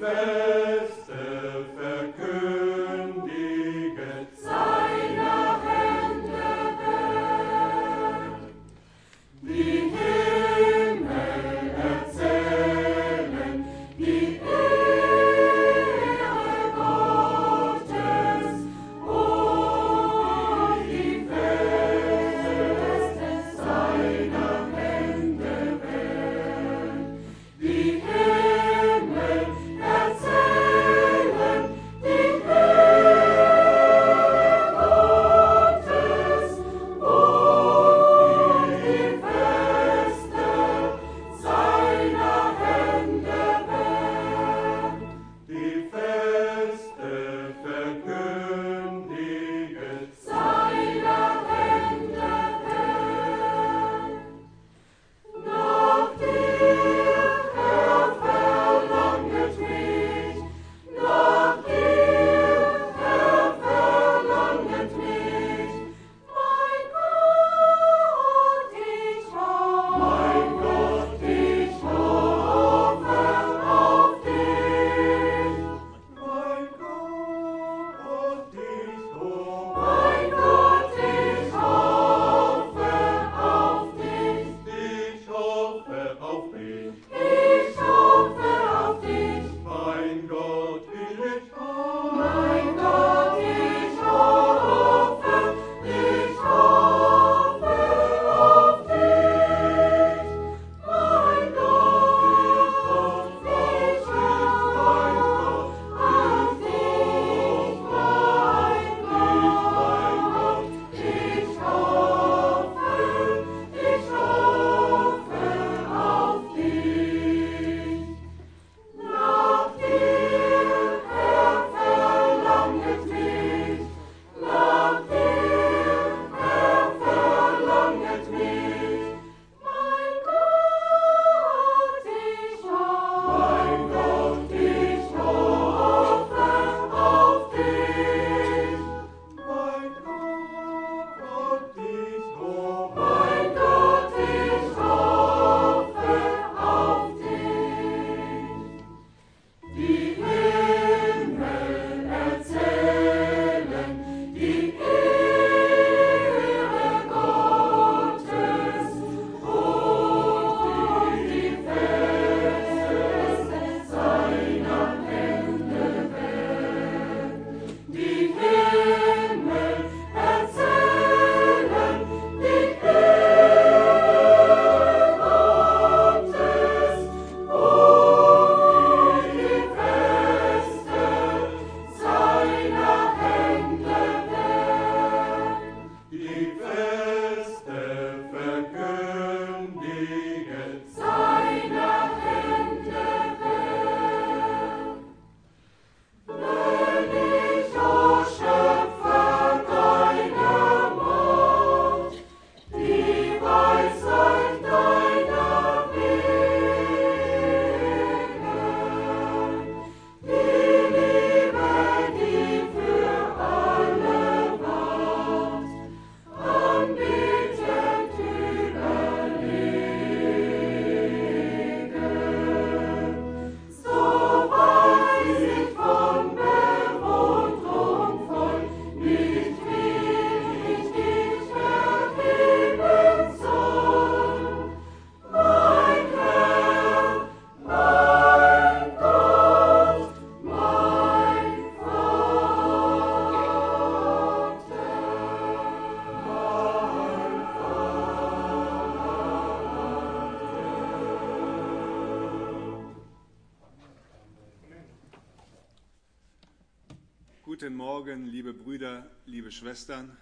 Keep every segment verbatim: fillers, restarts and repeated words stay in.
Guten Morgen, liebe Brüder, liebe Schwestern.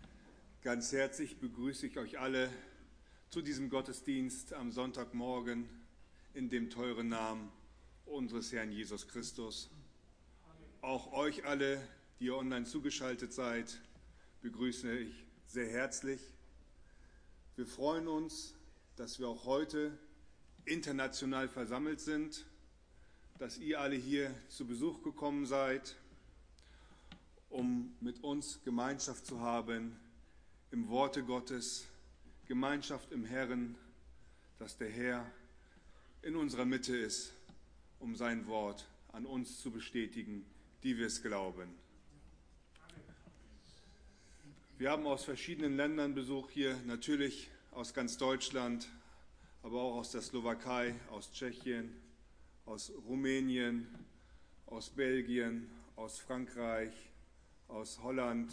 Ganz herzlich begrüße ich euch alle zu diesem Gottesdienst am Sonntagmorgen in dem teuren Namen unseres Herrn Jesus Christus. Auch euch alle, die ihr online zugeschaltet seid, begrüße ich sehr herzlich. Wir freuen uns, dass wir auch heute international versammelt sind, dass ihr alle hier zu Besuch gekommen seid, um mit uns Gemeinschaft zu haben im Worte Gottes, Gemeinschaft im Herrn, dass der Herr in unserer Mitte ist, um sein Wort an uns zu bestätigen, die wir es glauben. Wir haben aus verschiedenen Ländern Besuch hier, natürlich aus ganz Deutschland, aber auch aus der Slowakei, aus Tschechien, aus Rumänien, aus Belgien, aus Frankreich, aus Holland,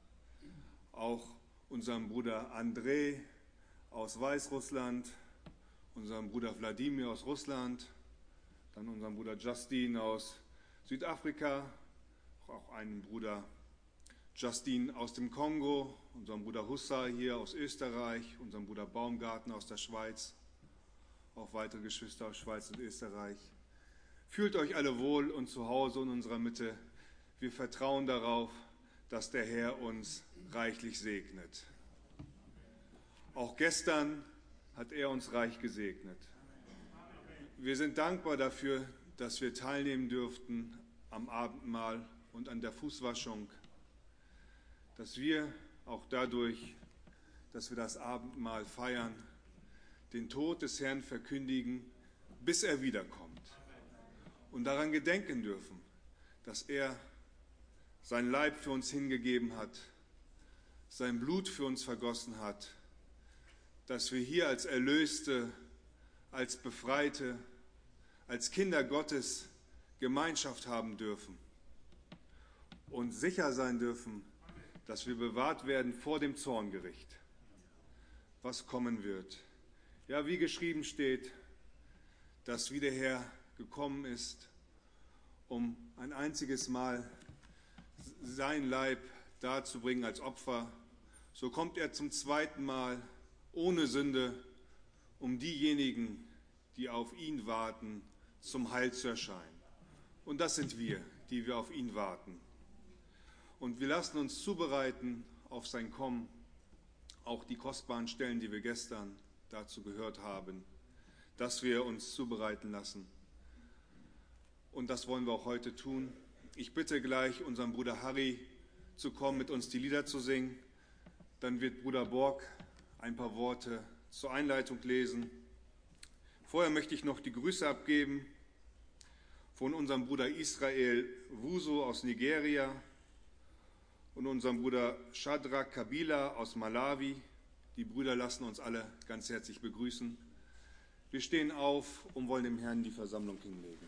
auch unseren Bruder André aus Weißrussland, unseren Bruder Wladimir aus Russland, dann unseren Bruder Justin aus Südafrika, auch einen Bruder Justin aus dem Kongo, unseren Bruder Hussa hier aus Österreich, unseren Bruder Baumgarten aus der Schweiz, auch weitere Geschwister aus Schweiz und Österreich. Fühlt euch alle wohl und zu Hause in unserer Mitte. Wir vertrauen darauf, dass der Herr uns reichlich segnet. Auch gestern hat er uns reich gesegnet. Wir sind dankbar dafür, dass wir teilnehmen durften am Abendmahl und an der Fußwaschung, dass wir auch dadurch, dass wir das Abendmahl feiern, den Tod des Herrn verkündigen, bis er wiederkommt. Und daran gedenken dürfen, dass er sein Leib für uns hingegeben hat, sein Blut für uns vergossen hat, dass wir hier als Erlöste, als Befreite, als Kinder Gottes Gemeinschaft haben dürfen und sicher sein dürfen, dass wir bewahrt werden vor dem Zorngericht, was kommen wird. Ja, wie geschrieben steht, dass wie der Herr gekommen ist, um ein einziges Mal sein Leib darzubringen als Opfer, so kommt er zum zweiten Mal ohne Sünde, um diejenigen, die auf ihn warten, zum Heil zu erscheinen. Und das sind wir, die wir auf ihn warten. Und wir lassen uns zubereiten auf sein Kommen, auch die kostbaren Stellen, die wir gestern dazu gehört haben, dass wir uns zubereiten lassen. Und das wollen wir auch heute tun. Ich bitte gleich unseren Bruder Harry zu kommen, mit uns die Lieder zu singen. Dann wird Bruder Borg ein paar Worte zur Einleitung lesen. Vorher möchte ich noch die Grüße abgeben von unserem Bruder Israel Wuso aus Nigeria und unserem Bruder Shadrach Kabila aus Malawi. Die Brüder lassen uns alle ganz herzlich begrüßen. Wir stehen auf und wollen dem Herrn die Versammlung hinlegen.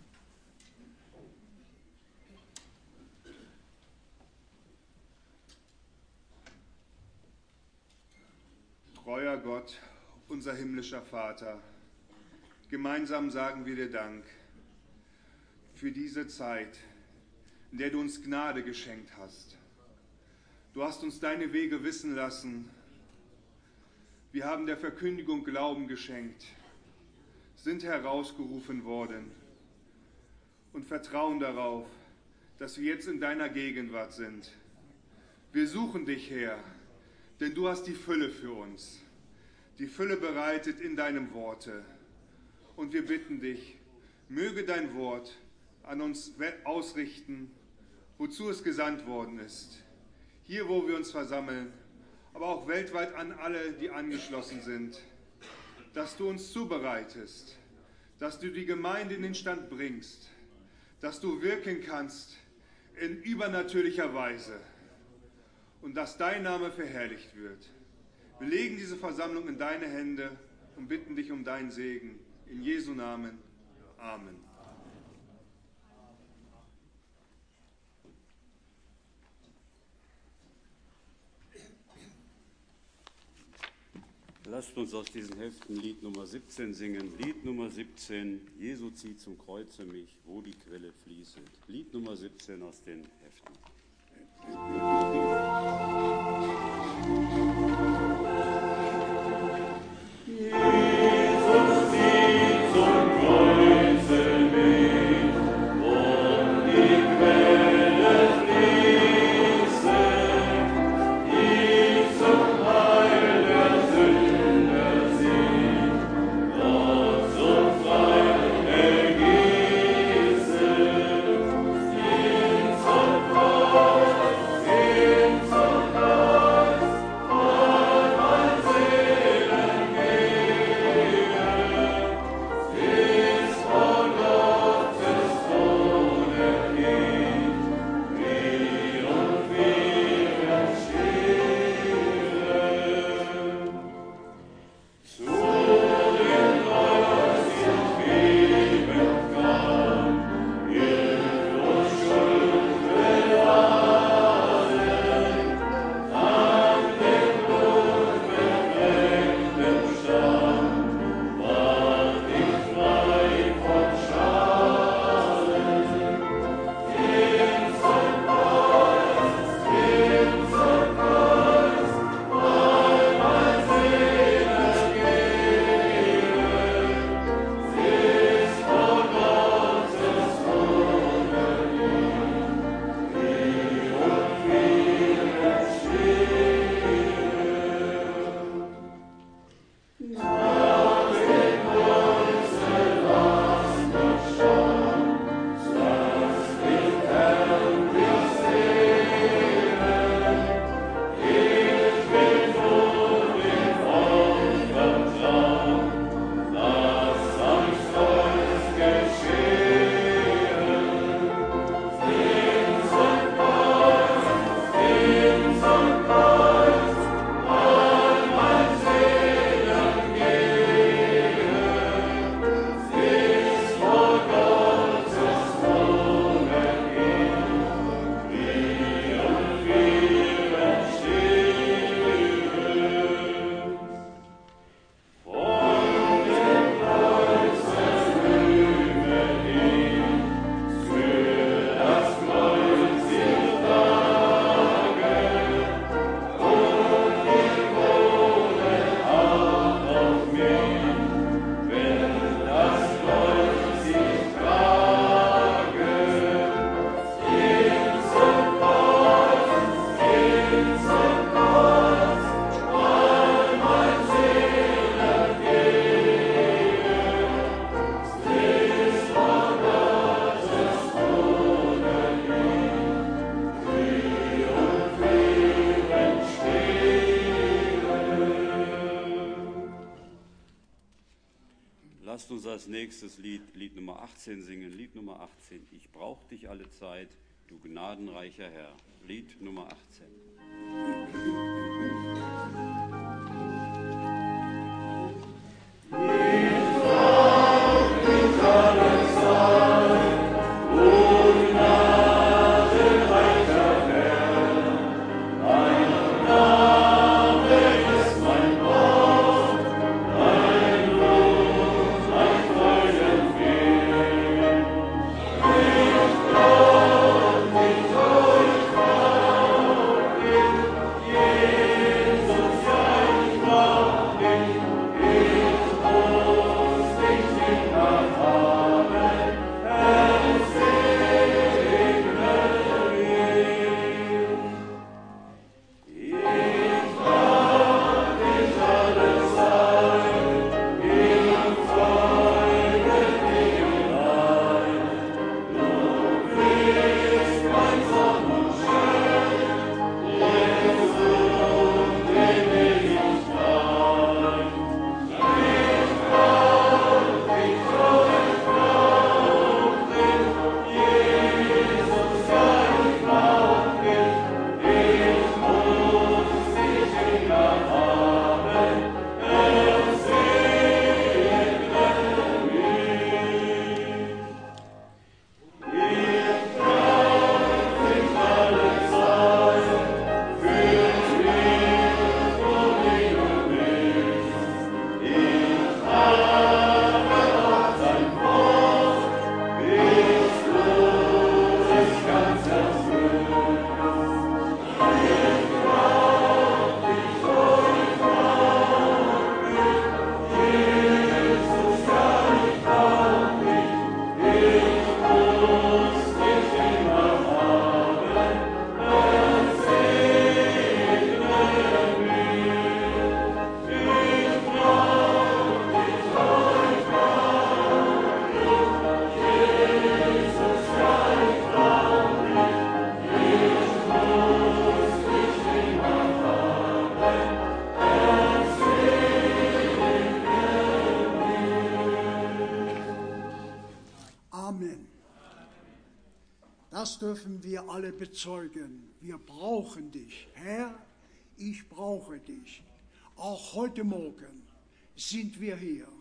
Treuer Gott, unser himmlischer Vater, gemeinsam sagen wir dir Dank für diese Zeit, in der du uns Gnade geschenkt hast. Du hast uns deine Wege wissen lassen. Wir haben der Verkündigung Glauben geschenkt, sind herausgerufen worden und vertrauen darauf, dass wir jetzt in deiner Gegenwart sind. Wir suchen dich, Herr, denn du hast die Fülle für uns, die Fülle bereitet in deinem Worte. Und wir bitten dich, möge dein Wort an uns ausrichten, wozu es gesandt worden ist. Hier, wo wir uns versammeln, aber auch weltweit an alle, die angeschlossen sind, dass du uns zubereitest, dass du die Gemeinde in den Stand bringst, dass du wirken kannst in übernatürlicher Weise und dass dein Name verherrlicht wird. Wir legen diese Versammlung in deine Hände und bitten dich um deinen Segen. In Jesu Namen. Amen. Lasst uns aus diesen Heften Lied Nummer siebzehn singen. Lied Nummer siebzehn, Jesu zieht zum Kreuze mich, wo die Quelle fließet. Lied Nummer siebzehn aus den Heften. Oh als nächstes Lied, Lied Nummer achtzehn singen. Lied Nummer achtzehn. Ich brauch dich alle Zeit, du gnadenreicher Herr. Lied Nummer achtzehn. Das dürfen wir alle bezeugen. Wir brauchen dich. Herr, ich brauche dich. Auch heute Morgen sind wir hier.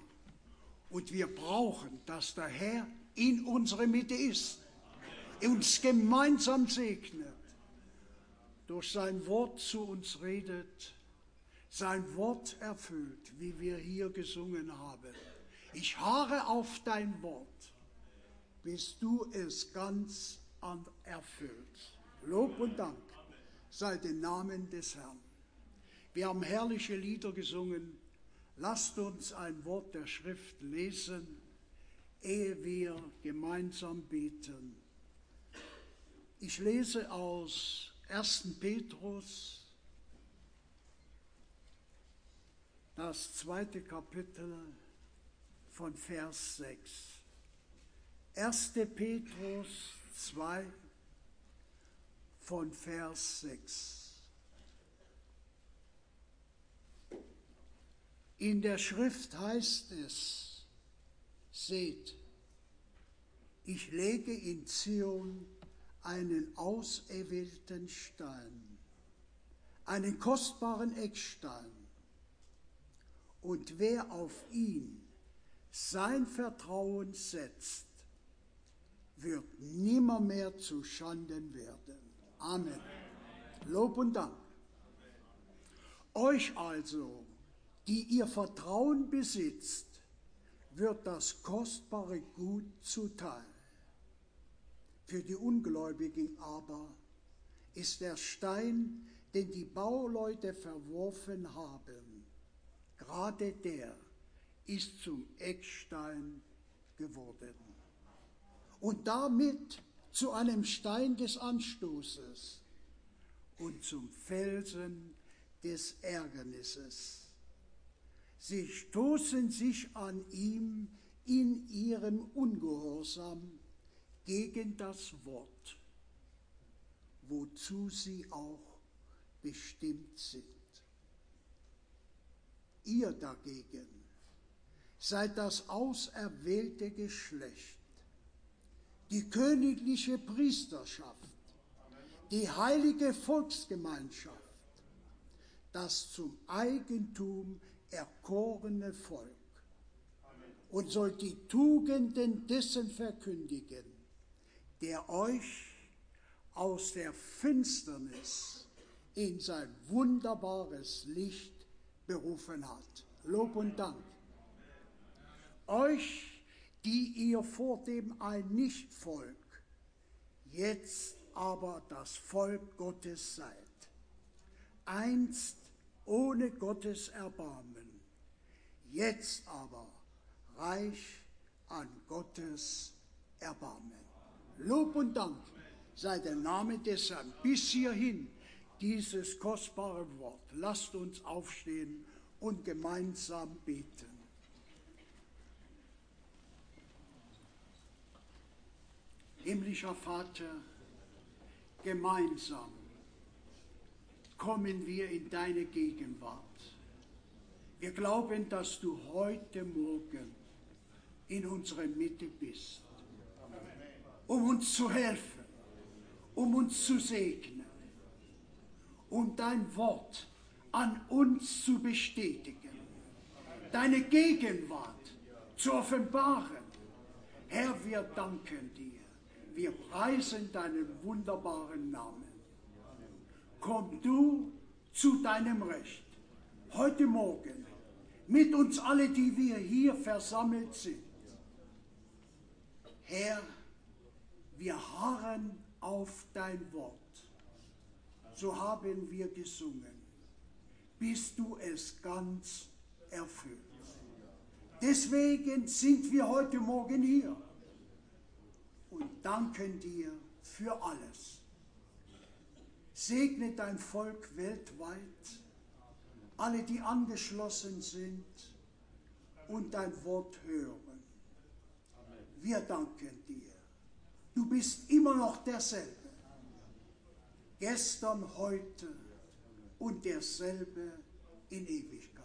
Und wir brauchen, dass der Herr in unserer Mitte ist. Uns gemeinsam segnet. Durch sein Wort zu uns redet. Sein Wort erfüllt, wie wir hier gesungen haben. Ich harre auf dein Wort, bis du es ganz erfüllt. Lob und Dank sei dem Namen des Herrn. Wir haben herrliche Lieder gesungen. Lasst uns ein Wort der Schrift lesen, ehe wir gemeinsam beten. Ich lese aus ersten Petrus, das zweite Kapitel von Vers sechs. erster Petrus zwei von Vers sechs. In der Schrift heißt es, seht, ich lege in Zion einen auserwählten Stein, einen kostbaren Eckstein, und wer auf ihn sein Vertrauen setzt, wird nimmermehr zu Schanden werden. Amen. Lob und Dank. Euch also, die ihr Vertrauen besitzt, wird das kostbare Gut zuteil. Für die Ungläubigen aber ist der Stein, den die Bauleute verworfen haben, gerade der ist zum Eckstein geworden und damit zu einem Stein des Anstoßes und zum Felsen des Ärgernisses. Sie stoßen sich an ihm in ihrem Ungehorsam gegen das Wort, wozu sie auch bestimmt sind. Ihr dagegen seid das auserwählte Geschlecht, die königliche Priesterschaft, die heilige Volksgemeinschaft, das zum Eigentum erkorene Volk, und sollt die Tugenden dessen verkündigen, der euch aus der Finsternis in sein wunderbares Licht berufen hat. Lob und Dank. Euch, die ihr vordem ein Nichtvolk, jetzt aber das Volk Gottes seid, einst ohne Gottes Erbarmen, jetzt aber reich an Gottes Erbarmen. Lob und Dank sei der Name des Herrn. Bis hierhin dieses kostbare Wort. Lasst uns aufstehen und gemeinsam beten. Himmlischer Vater, gemeinsam kommen wir in deine Gegenwart. Wir glauben, dass du heute Morgen in unserer Mitte bist, um uns zu helfen, um uns zu segnen, um dein Wort an uns zu bestätigen, deine Gegenwart zu offenbaren. Herr, wir danken dir. Wir preisen deinen wunderbaren Namen. Komm du zu deinem Recht heute Morgen mit uns alle, die wir hier versammelt sind. Herr, wir harren auf dein Wort. So haben wir gesungen, bis du es ganz erfüllst. Deswegen sind wir heute Morgen hier und danken dir für alles. Segne dein Volk weltweit, alle, die angeschlossen sind und dein Wort hören. Wir danken dir. Du bist immer noch derselbe. Gestern, heute und derselbe in Ewigkeit.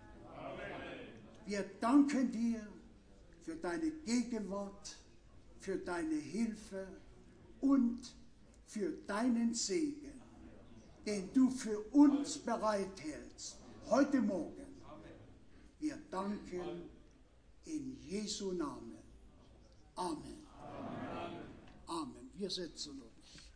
Wir danken dir für deine Gegenwart, für deine Hilfe und für deinen Segen, den du für uns bereithältst, heute Morgen. Wir danken in Jesu Namen. Amen. Amen. Amen. Wir setzen uns.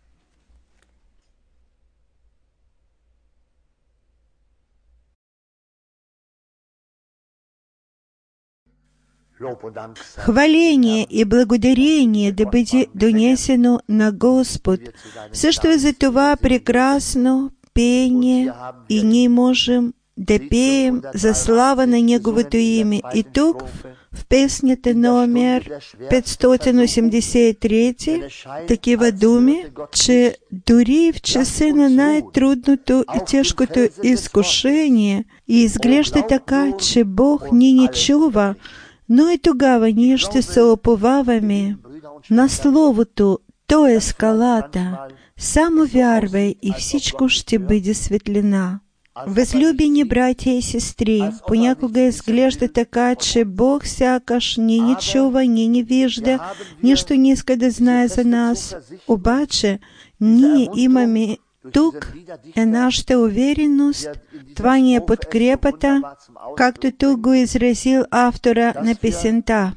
Хваление и благодарение да бъде донесено на Господ. Също и за това прекрасно пение и ние можем да пеем за слава на Неговото име. И тук в песнята номер петстотин осемдесет и три такива думи, че дори в часи на най-трудното и тежкото изкушение и изглежда така, че Бог ни не чува, но и тогава ние ще се уповаваме на Словото, то е скалата. Само вярвай и всичко ще бъде светлина. Възлюбени братя и сестри, понякога изглежда така, че Бог сякаш ни не чува, ни не вижда, нищо не иска да знае за нас. Обаче, ние имаме тук е нашата увереност, това ни е подкрепата, както тук го изразил автора на песента.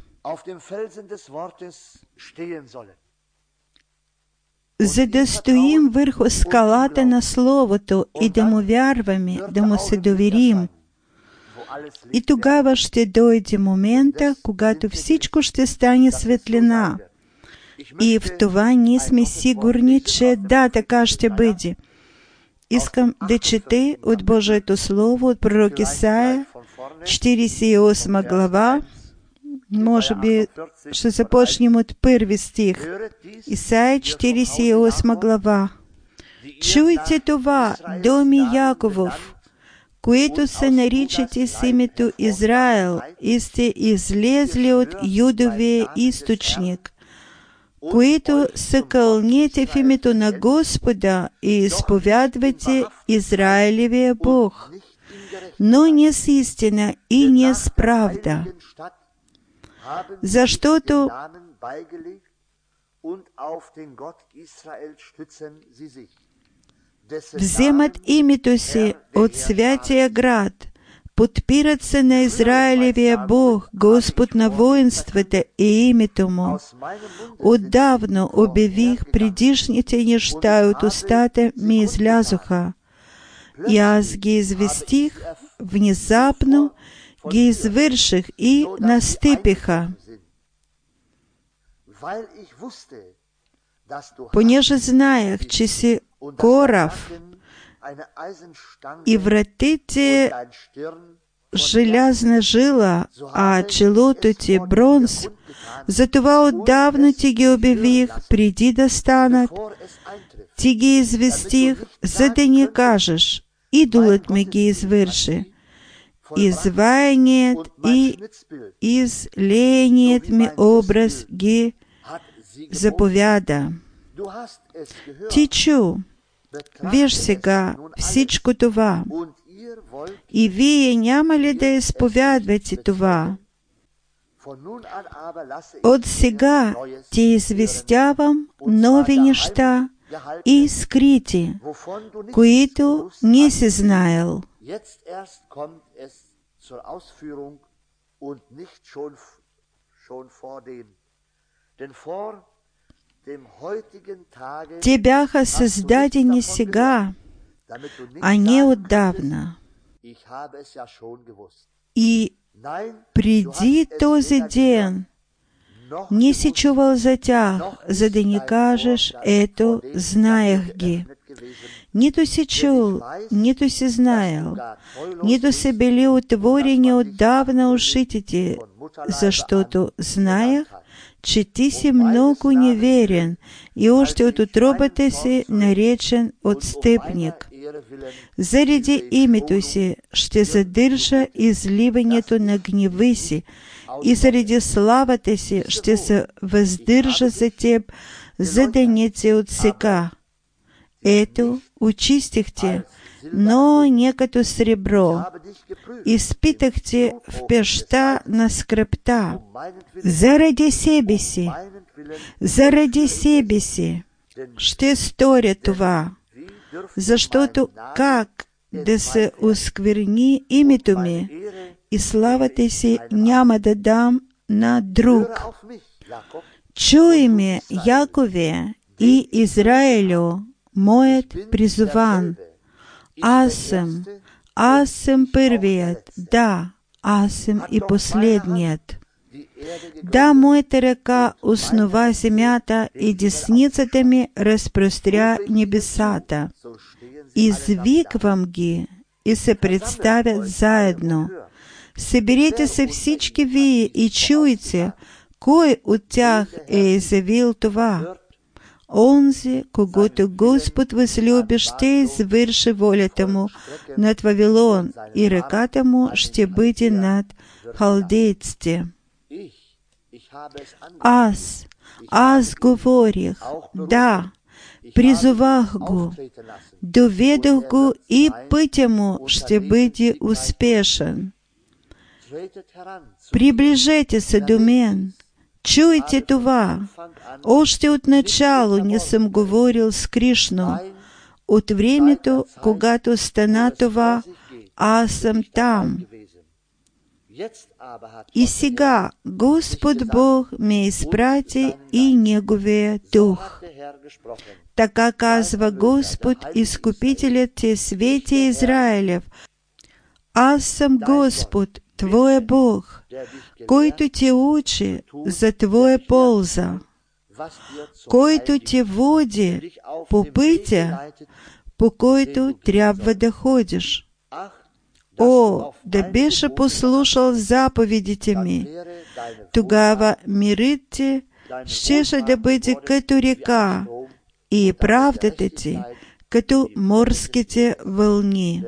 За да стоим върху скалата на Словото и да му вярваме, да му се доверим. И тогава ще дойде момента, когато всичко ще стане светлина. И в това ние сме сигурни, че да, така ще бъде. Искам да чете от Божието Слово, от пророк Исаия, четиридесет и осма глава. Може би ще започнем от първи стих. Исаия, четиридесет и осма глава. Чуйте това, доми Яковов, които се наричате с името Израел и сте излезли от Юдовия източник, които се кълнете в името на Господа и изповядвате Израилевия Бог. но не с истина и не с правда. За что-то вземат името си от святия град, подпират се на Израилевия Бог, Господ на воинствата и името Му. Отдавно обявих предишните неща, от устата ми излязоха, и аз ги известих, внезапно ги извърших и настъпиха. Понеже знаех, че си корав, и вратите желязна жила, а челото ти бронз, затова отдавна ти ги обявих, преди да станат, ти ги известих, за да не кажеш, идолът ми ги извърши. Изваяният и излеяният ми образ ги заповяда. Ти чу, виж сега всичко това, и вие няма ли да изповядвате това? От сега ти известявам нови неща и скрити, които не си знаел. Те бяха създадени сега, а не отдавна. И преди този ден не си чувал за тях, за да не кажеш, ето, знаех ги. Нито си чул, нито си знаел, нито са били отворени отдавна ушите ти, защото знаех, че ти си много неверен и още от утробата си наречен отстъпник. Заради името си ще задържа изливането на гнева си и заради славата си ще се въздържа за теб, за да не те отсека. Ето, очистих те, но не като сребро. Изпитах те в пеща на скръпта. Заради себе си, заради себе си ще сторя това, защото как да се оскверни името ми и славата си няма да дам на друг. Чуй ме, Якове и Израилю, моят призован. Аз съм, аз съм първият, да, аз съм и последният. Да, моята ръка основа земята и десницата ми разпростря небесата. Извиквам ги и се представят заедно. Съберете се всички вие и чуйте, кой от тях е заявил това. Онзи, когото Господ възлюби, ще извърши волята му над Вавилон, и ръката му ще бъде над халдейците. Аз, аз говорих, да, призовах го, доведох го и пътя му ще бъде успешен. Приближете се до мен. Чуйте това. Още от начало не съм говорил скришно. От времето, когато стана това, аз съм там. И сега Господ Бог ме изпрати и Неговия Дух. Така казва Господ, Изкупителят ти, Свети Израилев. Аз съм Господ, Твоя Бог, който те учи за Твоя полза, който те води по пътя, по който трябва да ходиш. О, да беше послушал заповедите ми, тогава мирът ти щеше да бъде като река и правдата ти като морските вълни.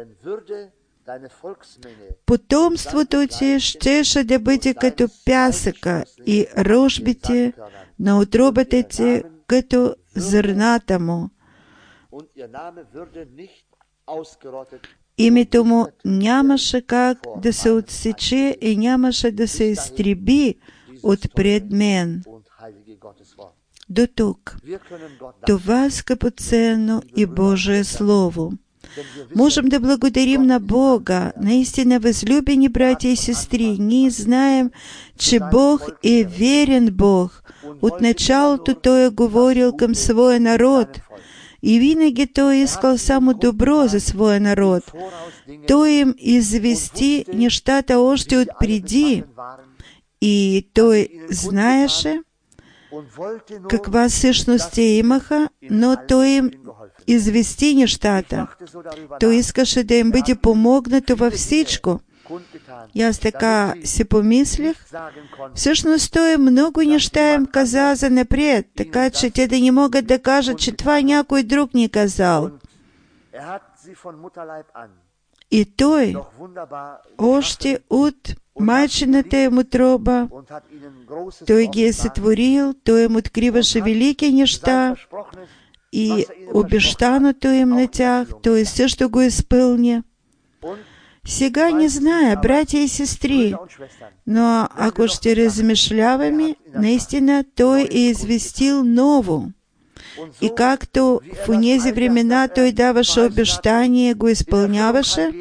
Потомството ти щеше да бъде като пясъка и рожбите на утробата ти като зърната му. Імето му нямаше как да се отсече и нямаше да се изтреби отпред мен. До тук. Това скъпоценно и Божие Слово. Можем да благодарим на Бога. Наистина, възлюбени братя и сестри, ние знаем, че Бог е верен Бог. От началото Той е говорил към своя народ. И винаги Той искал само добро за своя народ. Той им извести нещата още отпреди. И Той знаеше каква същност те имаха, но Той им извести нещата. Той искаше да им бъде помогнато във всичко. И аз така си помислих, всъщност Той много неща им каза за напред, така че те да не могат да кажат, че това някой друг ни казал. И Той още от майчината им утроба, Той ги е сътворил, Той им откриваше велики неща и обещаното им на тях, Той също го изпълня. Сега не зная, братя и сестри, но ако ще размишляваме, наистина Той е известил ново. И както в онези времена Той даваше обещание, го изпълняваше,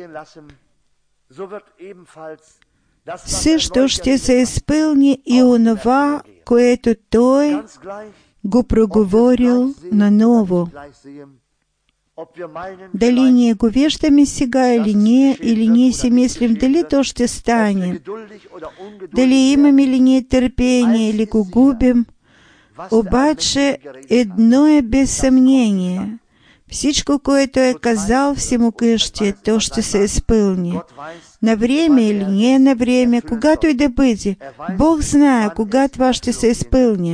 също ще се изпълни и онова, което Той го проговорил наново. Дали ние го виждаме сега или не, или ние си мислим, дали то ще стане, дали имаме ли ние търпение, или го губим. Обаче едно е без съмнение. Всичко, което е казал всемогъщия, то ще се изпълни. На време или не на време, когато и да бъде. Бог знае кога това ще се изпълни.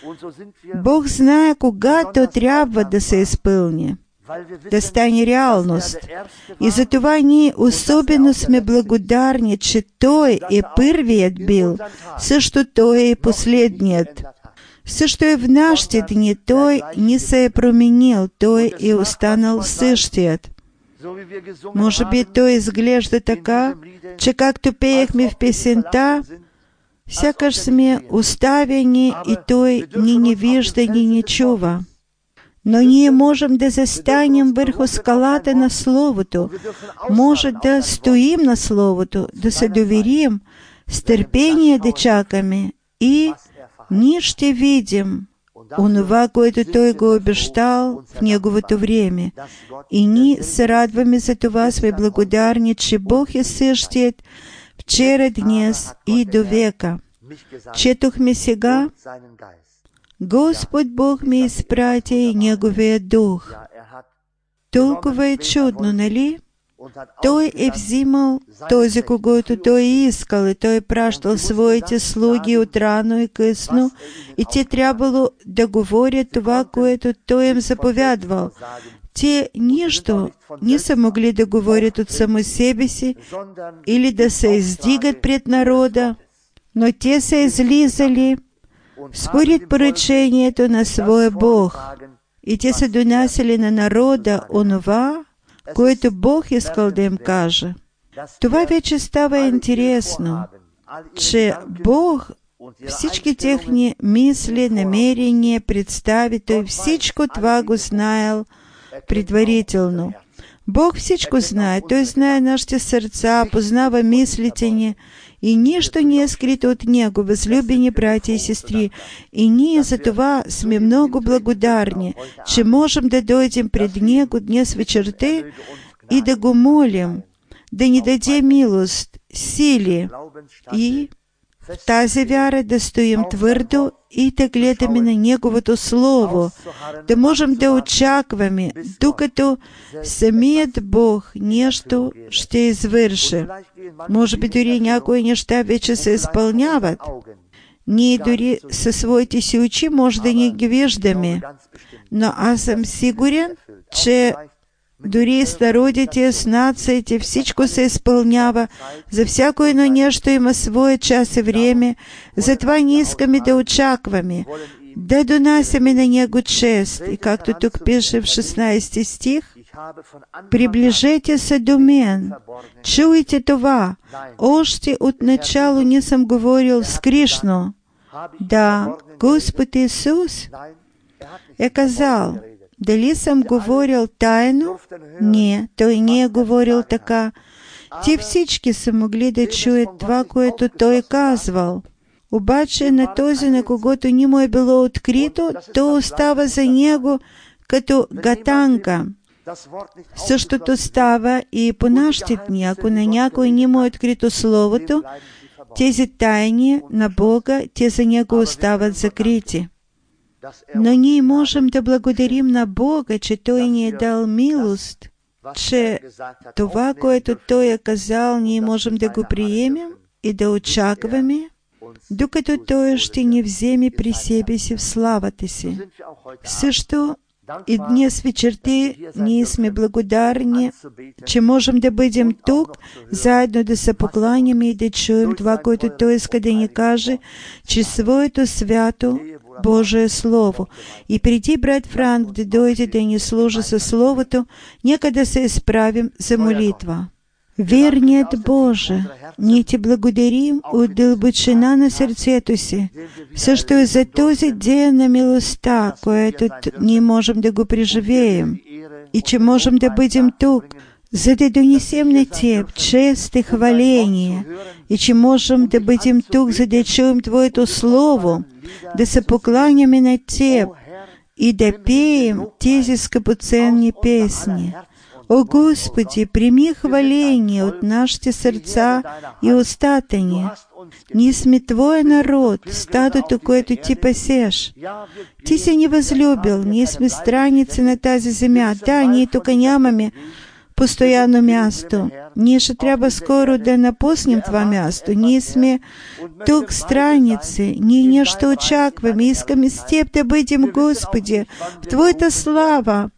Бог знае кога то трябва да се изпълни, да стане реалност. И затова ние особено сме благодарни, че Той е първият бил, също Той е последният. Също и в нашите дни Той не се е променил, Той е останал същият. Може би Той изглежда така, че както пеехме в песента, сякаш сме оставени и Той ни не вижда, ни не чува. Но ние можем да застанем върху скалата на Словото, може да стоим на Словото, да се доверим, с търпение да чакаме и ние ще видим онова, което Той го обещал в Неговото време. И ние се радваме за това, сме благодарни, че Бог е същият вчера, днес и до века. Четохме сега, Господ Бог ми изпрати и Неговия Дух. Толкова е чудно, нали? Той е взимал този, когото Той е искал, и Той е пращал своите слуги от рано и късно, и те трябвало да говорят това, което Той им заповядвал. Те нищо не са могли да говорят от само себе си или да се издигат пред народа, но те са излизали според поръчението на своя Бог, и те са донасили на народа онова, което Бог искал да им каже. Това вече става интересно, че Бог всички техни мисли, намерения, представи, Той всичко това го знаел предварително. Бог всичко знае. Той знае нашите сърца, познава мислите ни, и нищо не е скрито от Него, възлюбени братя и сестри. И ние за това сме много благодарни, че можем да дойдем пред Него днес вечерта и да го молим, да ни даде милост, сили и в тази вяра да стоим твърдо и да гледаме на Неговото Слово, да можем да очакваме, докато самият Бог нещо ще извърши. Може би дори някои неща вече се изпълняват. Ние дори със своите си очи може да не ги виждаме, но аз съм сигурен, че дори с народите, с нациите, всичко се изпълнява. За всяко едно нещо има свое час и време. Затова ние искаме да очакваме, да донасяме на Него чест. И както тук пише в шестнайсети стих, приближайтеся до мен. Чуйте това. Още от начало не съм говорил скришно. Да, Господ Исус е казал, дали съм говорил тайно? Не, Той не е говорил така. Те всички са могли да чуят това, което Той казвал. Обаче на този, на когото не му е било открито, то остава за него като гатанка. Същото става и по нашите дни. Ако на някой не му е открито Словото, тези тайни на Бога, те за него остават закрити. Но ние можем да благодарим на Бога, че Той ни е дал милост, че това, което Той е казал, ние можем да го приемем и да очакваме, докато Той ще ни вземе при себе си в славата си. Също и днес вечерта ние сме благодарни, че можем да бъдем тук, заедно да се покланяме и да чуем това, което Той иска да ни каже, че своето свято Божие Слово. И преди брат Франк да дойде да ни служи със Словото, нека да се изправим за молитва. Верният Боже, ние Ти благодарим от дълбочина на сърцето си, също и за този ден на милостта, което ние можем да го преживеем, и че можем да бъдем тук, за да донесем на Теб чест и хваление, и че можем да бъдем тук, за да чуем Твоето Слово, да се покланяме на Теб и да пеем тези скъпоценни песни. О Господи, прими хваление от нашите сърца и устата ни. Ние сме Твой народ, стадото, което Ти пасеш. Ти си ни възлюбил, ние сме страници на тази земя. Да, ние тук нямаме постоянно място. Ние ще трябва скоро да напуснем това място. Ние сме тук страници. Ние нещо очакваме. Искаме с Теб да бъдем, Господи, в Твоята слава.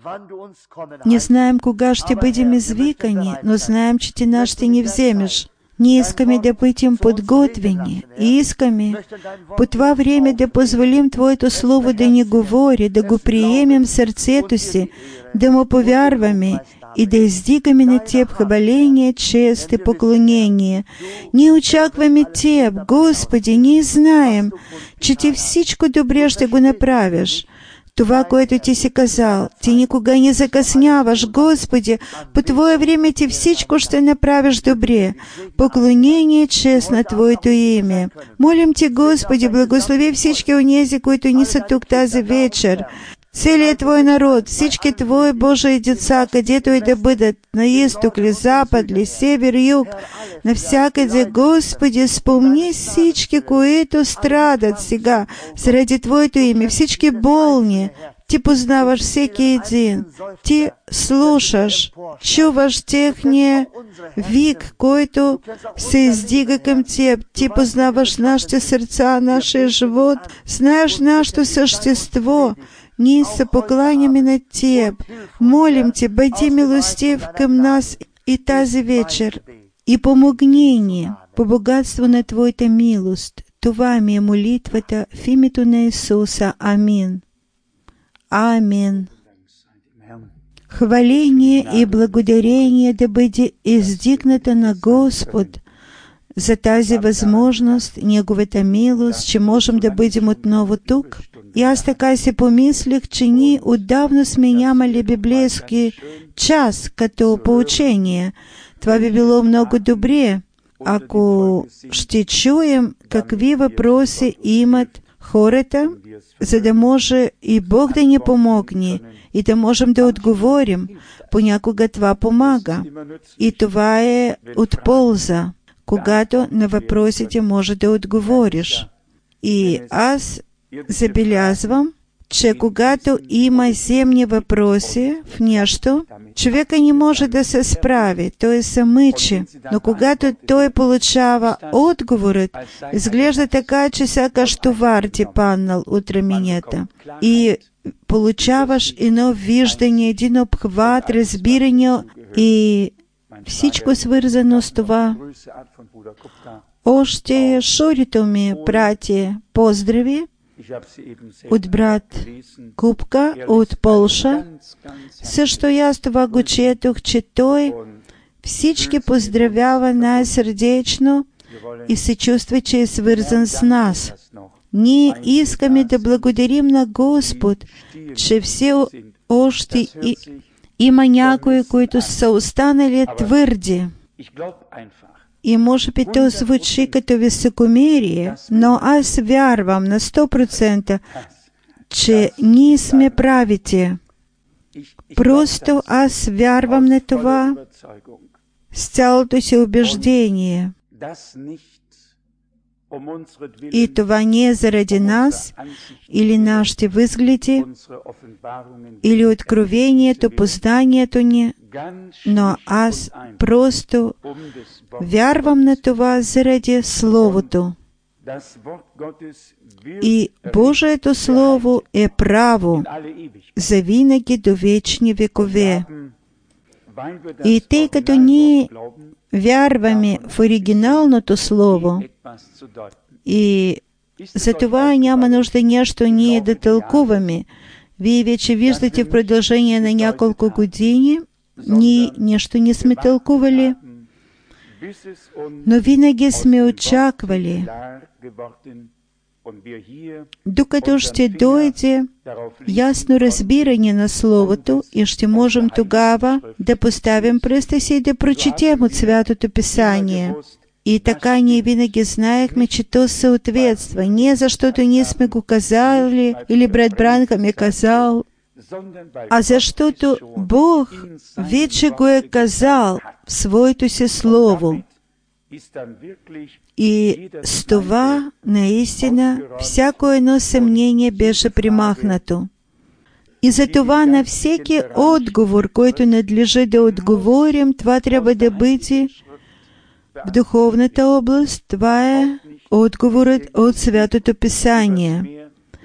Не знаем кога ще бъдем извикани, но знаем, че Ти нас ще ни вземеш. Ние искаме да бъдем подготвени и искаме по това време да позволим Твоето Слово да ни говори, да го приемем в сърцето си, да му повярваме и да издигаме на Теб хваление, чест и поклонение. Ние очакваме Теб, Господи, ние знаем, че Ти всичко добре ще го направиш. Това, което Ти си казал, Ти никога не закъсняваш, Господи, по Твое време Ти всичко ще направиш добре. Поклонение, чест на Твоето име. Молим Ти, Господи, благослови всички онези, които не са тук тази вечер. Целият Твой народ, всички Твои Божии деца, където и да бъдат, на изток ли, запад ли, север, юг, навсякъде, Господи, спомни всички, които страдат сега, заради Твоето име, всички болни. Ти познаваш всеки един. Ти слушаш, чуваш техния вик, който се издига към Теб. Ти познаваш нашите сърца, нашия живот, знаеш нашето същество. Ние се покланяме на Теб. Молим Те, бъди милостив към нас и тази вечер. И помогни ни по богатство на Твоята милост. Това ми е молитвата в името на Исуса. Амин. Амин. Хваление и благодарение да бъде издигната на Господ за тази възможност, Неговата милост, че можем да бъдем отново тук. И аз така си помислих, че ние отдавна сме нямали библейски час като поучение. Това би било много добре, ако ще чуем какви въпроси имат хората, за да може и Бог да ни помогне, и да можем да отговорим. Понякога това помага. И това е от полза, когато на въпросите може да отговориш. И аз забелязвам, че когато има земни въпроси в нещо, човека не може да се справи, той се мъчи. Но когато той получава отговорът, изглежда така, че сякаш товар ти паднал от раменята. И получаваш едно виждане, един обхват, разбиране и всичко свързано с това. Още Шорито ми прати поздрави от брат Купка от Полша. Също аз това го четох, че той всички поздравява най-сърдечно и се чувства, че е свързан с нас. Ние искаме да благодарим на Господ, че все още и, има някои, които са останали твърди. И може би то звучи като високомерие, но аз вярвам на сто процента, че ние сме правите. Просто аз вярвам на това с цялото си убеждение. И това не е заради нас, или нашите възгледи, или откровението, познанието ни, но аз просто вярвам на това заради Словото. И Божието Слово е право за винаги до вечни векове. И тъй като ние вярваме в оригиналното Слово, и за това няма нужда нещо ние да тълкуваме. Вие вече виждате в продължение на няколко години, ние нещо не сме тълкували, но винаги сме очаквали, докато ще дойде ясно разбиране на Словото и ще можем тогава да поставим пръста си и да прочетем от Святото Писание. И така ние винаги знаехме, че то съответства. Не защото ние сме го казали или брат Бранхам е казал, а защото Бог вече го е казал в своето си Слово. И с това наистина всяко едно съмнение беше премахнато. И за това на всеки отговор, който надлежи да отговорим, това трябва да бъде в духовната област, това е отговорът от Святото Писание.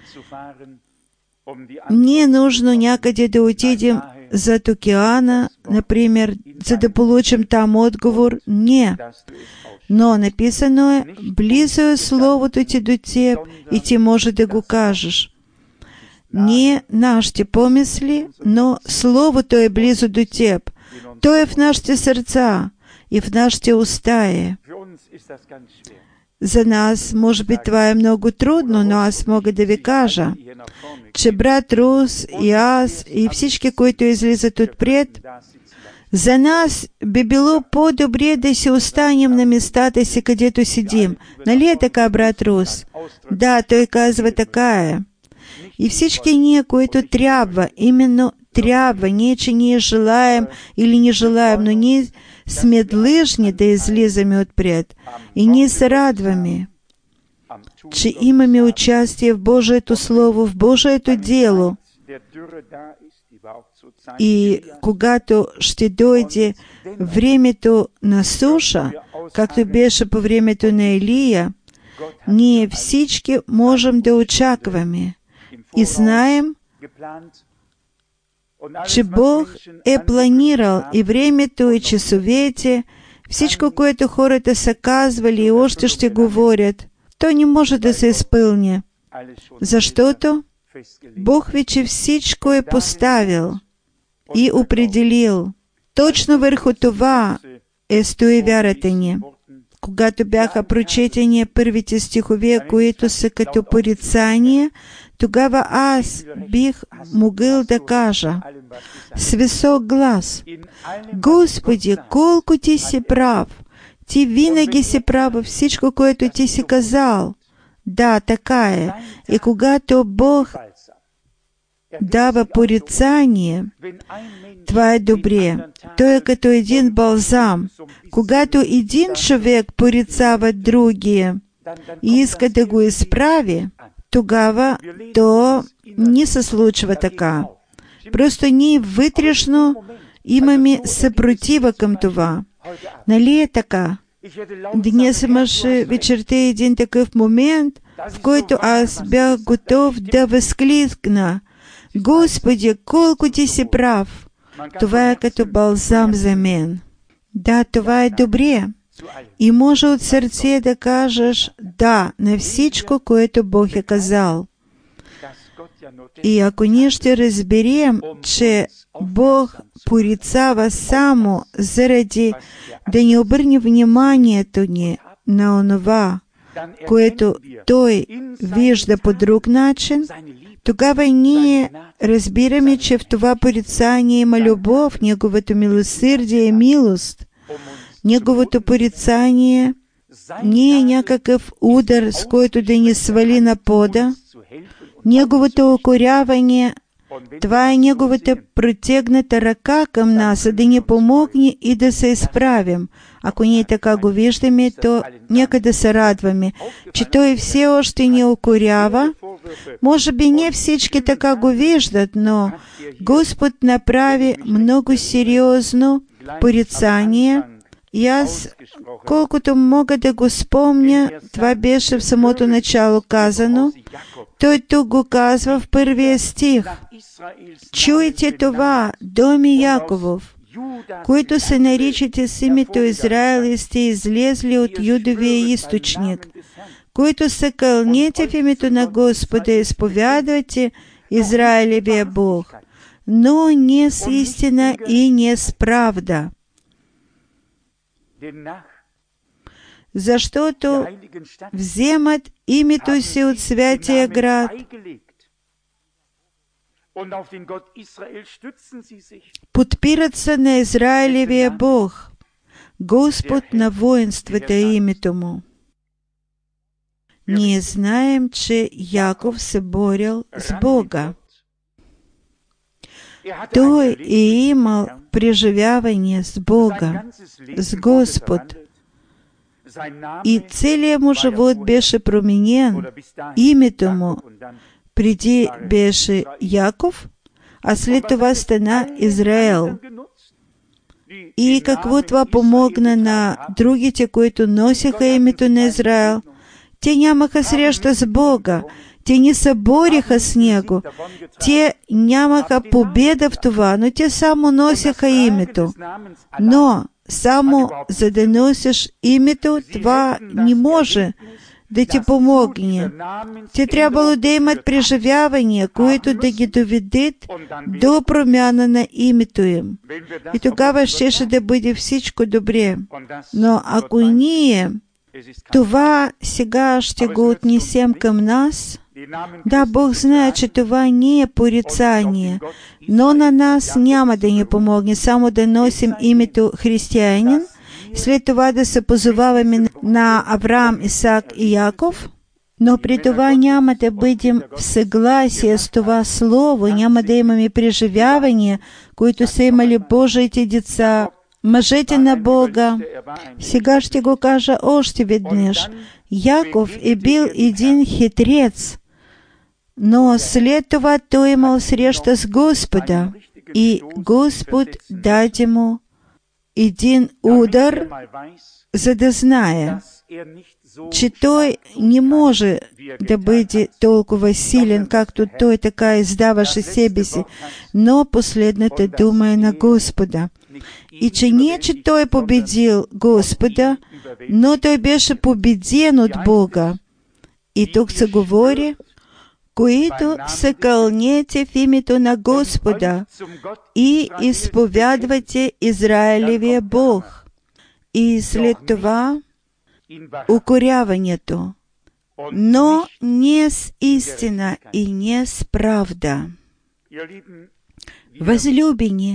Не е нужно някъде да отидем зад океана, например, за да получим там отговор. Не. Но написано е, близо е Словото ти до теб и ти може да го кажеш. Не нашите помисли, но Словото е близо до теб. То е в нашите сърца и в нашите уста е. За нас, може би, това е много трудно, но аз мога да ви кажа, че брат Рус и аз и всички, които излизат отпред, за нас би било по-добре да си останем на местата си, където седим. Нали е така, брат Рус? Да, той казва, така е. И всички ние, които трябва, именно трябва, не че ние желаем или не желаем, но ние сме длъжни да излизаме отпред. И ние се радваме, че имаме участие в Божието Слово, в Божието дело. И когато ще дойде времето на суша, както беше по времето на Илия, ние всички можем да очакваме и знаем, че Бог е планирал и времето, и часовете, всичко, което хората са казвали и още ще говорят, то не може да се изпълни, защото Бог вече всичко е поставил и определил. Точно върху това е стои вярата ни. Когато бяха прочетени първите стихове, които са като порицание, тогава аз бих могъл да кажа с висок глас: Господи, колко ти си прав! Ти винаги си прав във всичко, което ти си казал. Да, така е. И когато Бог дава порицание, това е добре. Той е като един балзам. Когато един човек порицава другия и иска да го изправи, тогава то не се случва така. Просто ние вътрешно имаме съпротива към това. Нали е така? Днес имаше вечерта един такъв момент, в който аз бях готов да възкликна: Господи, колко ти си прав! Това е като балзам за мен. Да, това е добре. И може от сърце да кажеш да на всичко, което Бог е казал. І ако ние ще разберем, че Бог порицава само заради да ни обърне вниманието ни на онова, което Той вижда по друг начин, тогава ние разбираме, че в това порицание има любов, Неговото милосърдие и милост. Неговото порицание не е някакъв удар, с който да ни свали на пода. Неговото укоряване, това е Неговата протегната ръка към нас, за да ни помогне и да се изправим. Ако ние така го виждаме, то нека да се радваме, че Той все още ни укорява. Може би не всички така го виждат, но Господ направи много сериозно порицание. И аз, колкото мога да го спомня, това беше в самото начало казано. Той тук го казва в първия стих. Чуйте това, доми Яковов, които се наричате с името Израил и сте излезли от Юдовия източник, които се кълнете в името на Господа, изповядвате Израилевия Бог, но не с истина и не с правда. Защото вземат името си от святия град, подпират се на Израилевия Бог, Господ на воинствата е името му. Ние знаем, че Яков се борил с Бога. Той е имал преживяване с Бога, с Господ. И целият му живот беше променен. Името му преди беше Яков, а след това стана Израел. И какво това помогна на другите, които носиха името на Израел? Те нямаха среща с Бога. Те не се бориха с Него. Те нямаха победа в това, но те само носиха името. Но само за да носиш името, това не може да ти помогне. Те трябвало да имат преживявания, които да ги доведат до промяна на името им. И тогава щеше да бъде всичко добре. Но ако ние това сега ще го отнесем към нас, да, Бог знае, че това не е порицание, но на нас няма да ни помогне само да носим името християнин, след това да се позоваваме на Авраам, Исак и Яков, но при това няма да бъдем в съгласие с това слово, няма да имаме преживявания, които са имали Божиите деца, мъжете на Бога. Сега ще го кажа още веднъж. Яков е бил един хитрец, но след това той имал среща с Господа и Господ даде му един удар, за да знае, че той не може да бъде толкова силен, както той така издаваше себе си, но последната дума е на Господа. И че не, че той е победил Господа, но той беше победен от Бога. И тук се говори, които се кълнете в името на Господа и изповядвате Израилевия Бог. И след това укоряването, но не с истина и не с правда. Възлюбени,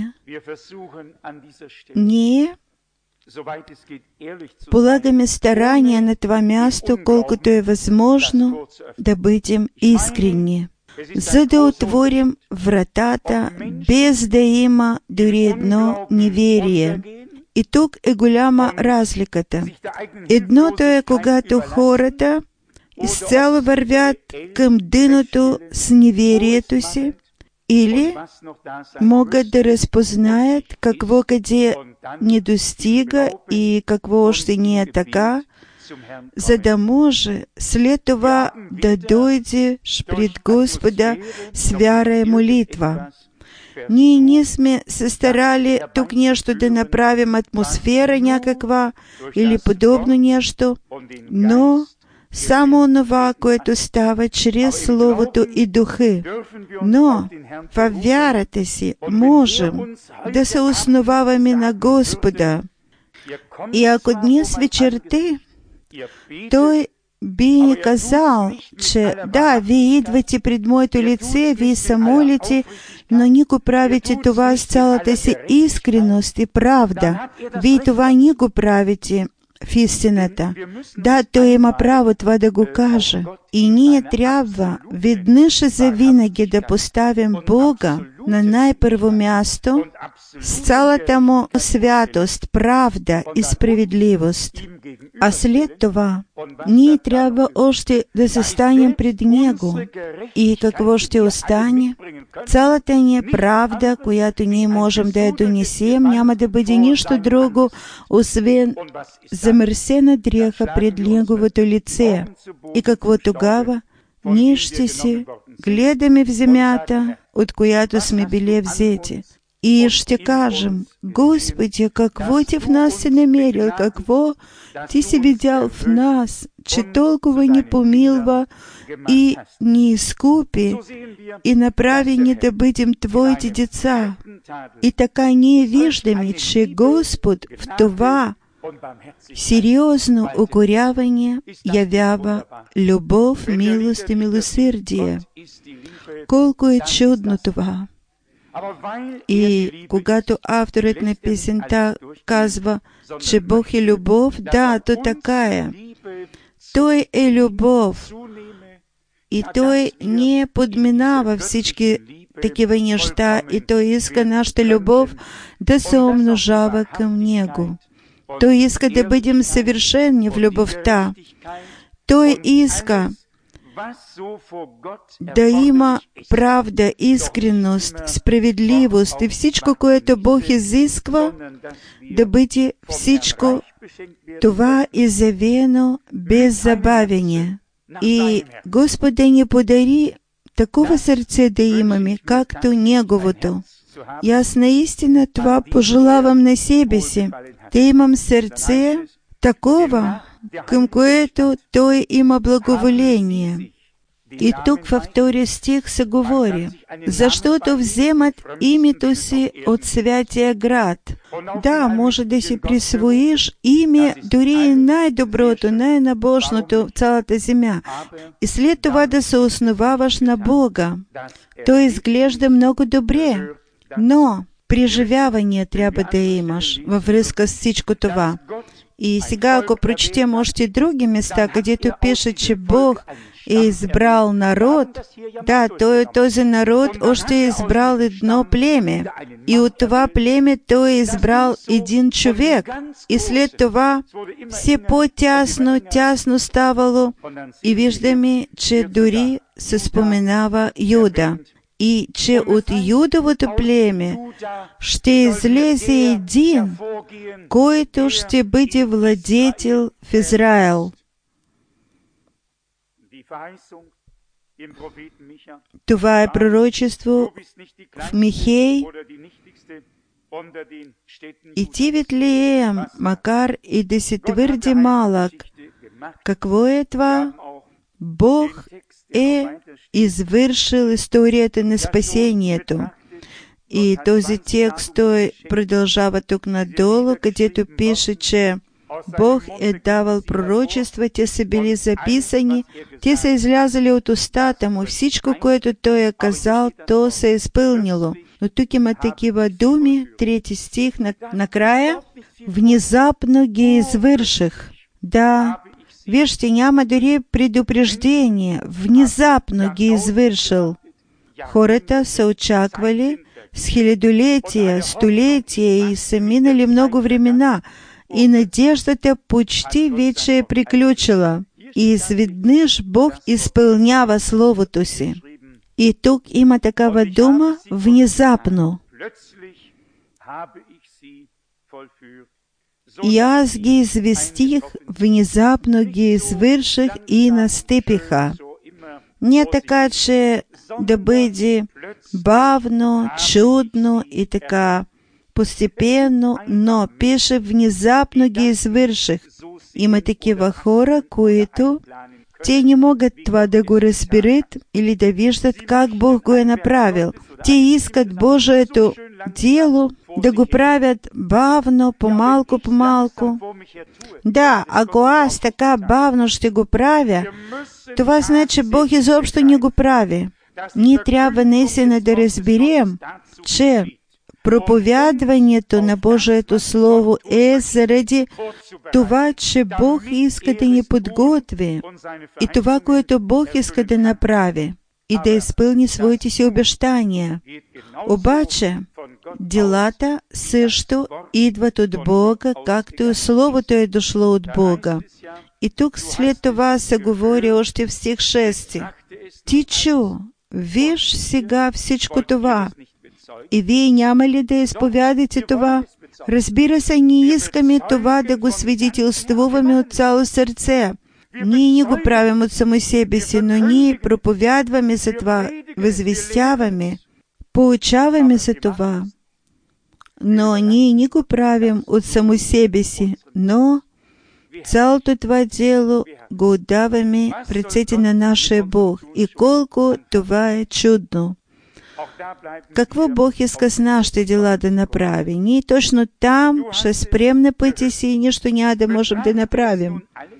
ние полагаме старания на това място, колкото е възможно да бъдем искрени, за да отворим вратата, без да има дори едно неверие. И тук е голяма разликата. Едното е, когато хората изцяло вървят към дъното с неверието си, или могат да разпознаят какво къде не достига и какво още не е така, за да може след това да дойдеш пред Господа с вяра и молитва. Ние не сме се старали тук нещо да направим атмосфера някаква или подобно нещо, но само онова, което става чрез Словото и Духи. Но във вярата си можем да се основаваме на Господа. И ако днес вечерта Той би ни казал, че да, вие идвате пред моето лице, вие се молите, но не го правите това с цялата си искреност и правда. Вие това не го правите в истината. Да, Той има право това да го каже. И ние трябва веднъж за винаги да поставим Бога на най-първо място с цялата му святост, правда и справедливост. А след това ние трябва още да застанем пред Него. И какво ще остане? Цялата ни правда, която ние можем да я донесем, няма да бъде нищо друго, освен замърсена дреха пред Неговото лице. И какво тогава? Ние ще си гледаме в земята, от която сме били взети. И ще кажем: Господи, какво Ти в нас си намерил, какво Ти си видял в нас, че толкова ни помилва и ни изкупи, и направи ни да бъдем Твоите деца. И така ние виждаме, че Господ в това сериозно укоряване явява любов, милост и милосърдие. Колко е чудно това! И когато авторът на песента казва, че Бог е любов, да, то така е. Той е любов. И Той не подминава всички такива неща, и Той иска нашата любов да се умножава към Него. Той иска да бъдем съвършени в любовта. Той иска да има правда, искреност, справедливост и всичко, което Бог изисква, да бъде всичко това изявено без забавяне. И Господ да ни подари такова сърце да имаме, както Неговото. И аз наистина това пожелавам на себе си, да имам сърце такова, към което Той има благоволение. И тук във втория стих се говори: защото вземат името си от святия град. Да, може да си присвоиш име, дори и най-доброто, най-набожното в цялата земя, и след това да се основаваш на Бога. То изглежда много добре, но преживявания трябва да имаш във връзка с всичко това. И сега, ако прочетем още други места, където пише, че Бог е избрал народ, да, той, този народ още е избрал едно племе. И от това племе Той е избрал един човек. И след това все по-тясно, тясно ставало. И виждаме, че дори се споменава Юда. И че от Юдовото племе ще излезе един, който ще бъде владетел в Израел. Това е пророчество в Михей. И ти, Витлеем, макар и да си твърде малък, какво е това? Бог е извършил историята на спасението. И този текст той продължава тук надолу, където пише, че Бог е давал пророчества, те са били записани, те са излязали от устата му. Всичко, което Той е казал, то се е изпълнило. Но тук има такива думи, трети стих, накрая: внезапно ги извърших. Да, вижте, няма дори предупреждение. Внезапно ги извършил. Хората са очаквали с хилядолетия, столетия и са минали много времена. И надеждата почти вече е приключила. И изведнъж Бог изпълнява Словото си. И тук има такава дума внезапно. И аз ги известих, внезапно ги извърших и настъпиха. Не така, че да бъде бавно, чудно и така постепенно, но пише: внезапно ги извърших. Има такива хора, които те не могат това да го разберат или да виждат как Бог го е направил. Те искат Божието дело да го правят бавно, помалко, помалко. Да, ако аз така бавно ще го правя, това значи Бог изобщо не го прави. Ние трябва наистина да разберем, че проповядването на Божието Слово е заради това, че Бог иска да ни подготви и това, което Бог иска да направи и да изпълни своите си обещания. Обаче, делата също идват от Бога, както и Словото е дошло от Бога. И тук след това се говори още в стих шести. Ти чу, виж сега всичко това. И вие няма ли да изповядате това? Разбира се, ние искаме това да го свидетелствуваме от цяло сърце. Ние не го правим от само себе си, но ние проповядваме за това, възвестяваме, поучаваме за това. Но ние не го правим от само себе си, но цялото това дело го отдаваме в ръцете на нашия Бог. И колко това е чудно! Какво Бог иска с нашите дела да направи? Ние точно там ще спрем на пътя си и нищо няма да можем да направим.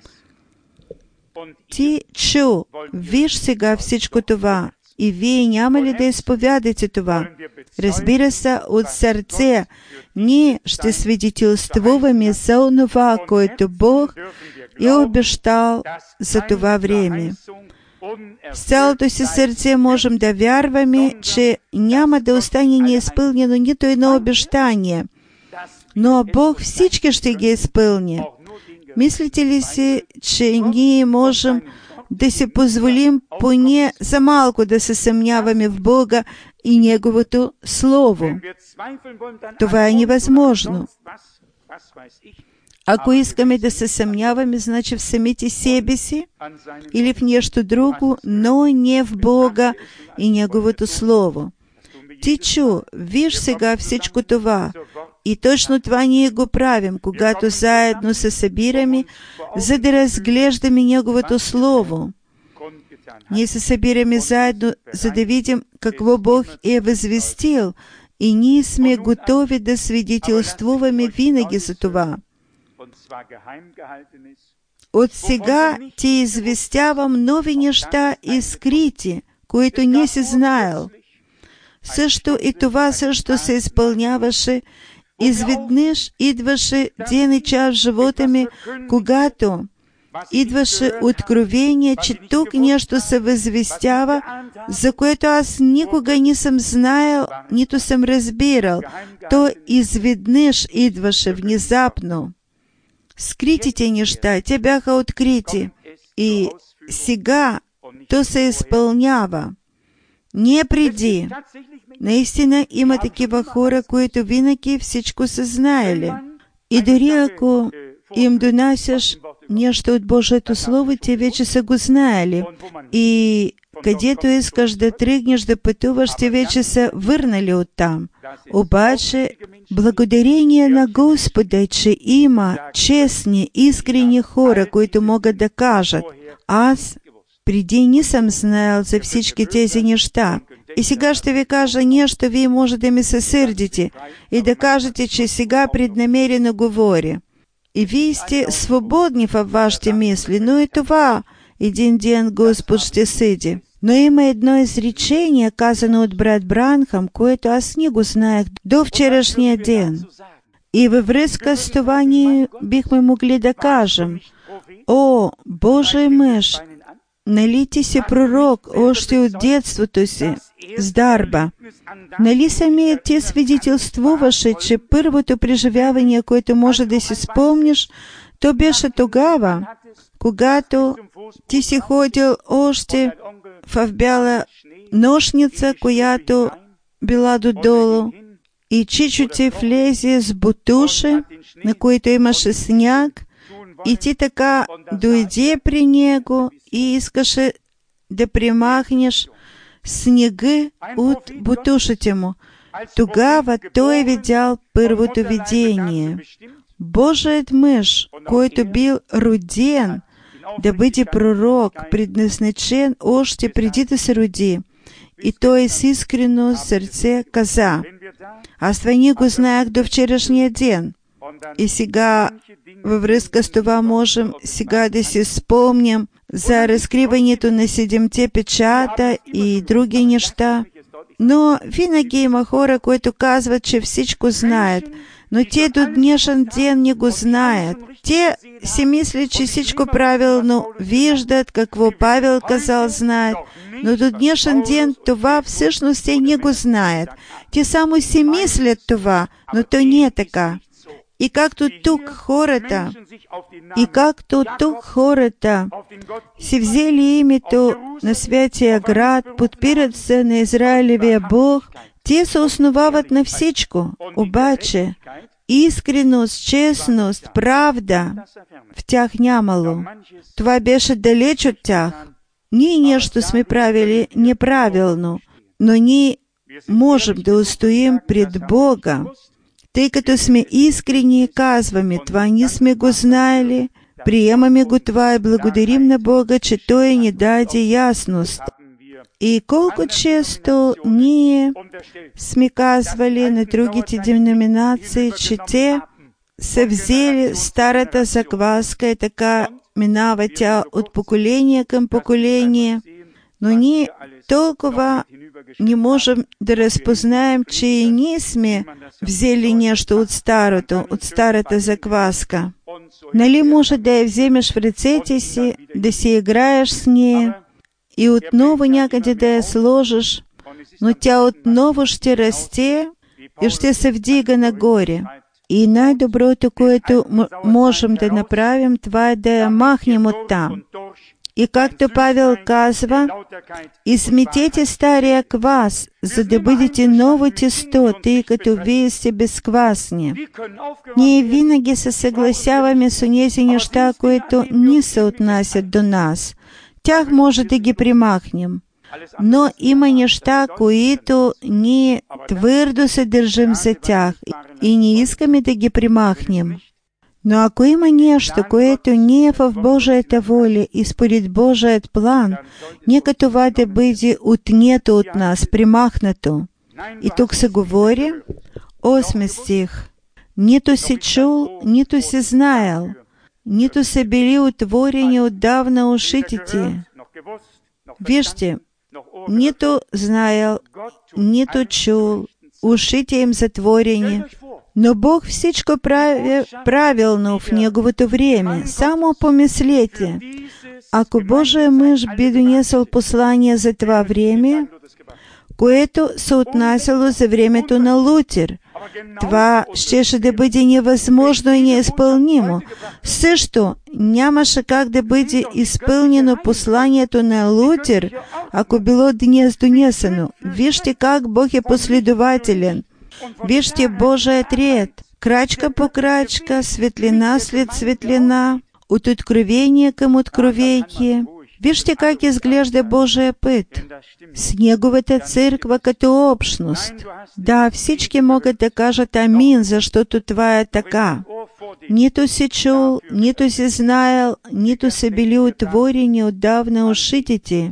Ти чу, виж сега всичко това, и вие няма ли да изповядате това? Разбира се, от сърце, ние ще свидетелствуваме за онова, което Бог е обещал за това време. С цялото си сърце можем да вярваме, че няма да остане неизпълнено нито едно обещание, но Бог всички ще ги изпълни. Мислите ли си, че ние можем да си позволим поне за малко да се съмняваме в Бога и Неговото Слово? Това е невъзможно. Ако искаме да се съмняваме, значи в самите себе си или в нещо друго, но не в Бога и Неговото Слово. Ти чу, виж сега всичко това. И точно това ние го правим, когато заедно се събираме, за да разглеждаме Неговото Слово. Ние се събираме заедно, за да видим какво Бог е възвестил, и ние сме готови да свидетелствуваме винаги за това. От сега ти известявам нови неща и скрити, които не си знаел. Също и това също се изпълняваше. Изведнъж идваше ден и час в живота ми, когато идваше откровение, че тук нещо се възвестява, за което аз никога не съм знаел, нито съм разбирал. То изведнъж идваше внезапно. Скритите неща, те бяха открити. И сега то се изпълнява. Не преди. Наистина има такива хора, които винаги всичко са знаели. И дори ако им донасяш нещо от Божието Слово, те вече са го знаели. И където искаш да тръгнеш да пътуваш, те вече са върнали оттам. Обаче, благодарение на Господа, че има честни, искрени хора, които могат да кажат: аз преди не съм знаел за всички тези неща. И сега ще ви кажа нещо, вие може да ми се сърдите и да кажете, че сега преднамерено говоря. И вие сте свободни във вашите мисли, но и това един ден Господ ще съди. Но има едно изречение, казано от брат Бранхам, което аз не го знаех до вчерашния ден. И във връзка с това ние бихме могли да кажем: о, Божий мъж, нали ти си пророк още от детството си, с дарба? Нали самият ти свидетелствуваше, че първото преживяване, което може да си спомниш, то беше тогава, когато ти си ходил още в бяла нощница, която била додолу, и чичо ти влезе с бутуши, на които имаше сняг, и ти така дойде при него и искаше да примахнеш снега от бутушите му. Тогава той е видял първото видение. Божият мъж, който бил роден да бъде пророк, предназначен още преди да се роди. И той с искрено сърце каза: аз това не го знаех до вчерашния ден. И сега, във връзка с това, можем сега да си спомним за разкриването на седемте печата и други неща. Но винаги има хора, които казват, че всичко знаят, но те до днешен ден не го знаят. Те си мислят, че всичко правилно виждат, какво Павел казал, знаят, но до днешен ден това всъщност те не го знаят. Те само си мислят това, но то не е така. И както тук хората, и както тук хората си взели името на Святия град, подпират се на Израилевия Бог, те се основават на всичко. Обаче, искреност, честност, правда в тях нямало. Това беше далеч от тях. Ние нещо сме правили неправилно, но ние можем да устоим пред Бога, тъй като сме искрени и казваме: това ние сме го знаели, приемаме го това и благодарим на Бога, че Той ни даде ясност. И колко често ние сме казвали на другите деноминации, че те са взели старата закваска и така минава тя от поколение към поколение, но ние толкова не можем да разпознаем, че и ние сме взели нещо от старото, от старата закваска. Нали може да я вземеш в ръцете си, да си играеш с нея и отново някъде да я сложиш, но тя отново ще расте и ще се вдига нагоре. И най-доброто, което можем да направим, това е да я махнем оттам. И както Павел казва: изметете стария квас, за да бъдете ново тесто, тъй като вие сте безквасни. Ние винаги се съгласяваме с онези неща, които не се отнасят до нас. Тях може да ги примахнем. Но има неща, които ние твърдо се държим за тях и не искаме да ги примахнем. Но ако има нещо, което не е в Божията воля и според Божият план, нека това да бъде отнето от нас, примахнато. И тук се говори, осми стих: нито си чул, нито си знаел, нито са били отворени отдавна ушите ти. Вижте, нито знаел, нито чул, ушите им затворени. Но Бог всичко прави правилно в Неговото време. Само помислете, ако Божия мъж би донесъл послание за това време, което се отнасяло за времето на Лутер, това щеше да бъде невъзможно и неизпълнимо. Също нямаше как да бъде изпълнено посланието на Лутер, ако било днес донесено. Вижте как Бог е последователен. Вижте Божият ред, крачка по крачка, светлина след светлина, от откровение към откровение. Вижте как изглежда Божия път с Неговата църква като общност. Да, всички могат да кажат амин, защото това е така. Нито си чул, нито си знаел, нито са били отворени отдавна ушите ти.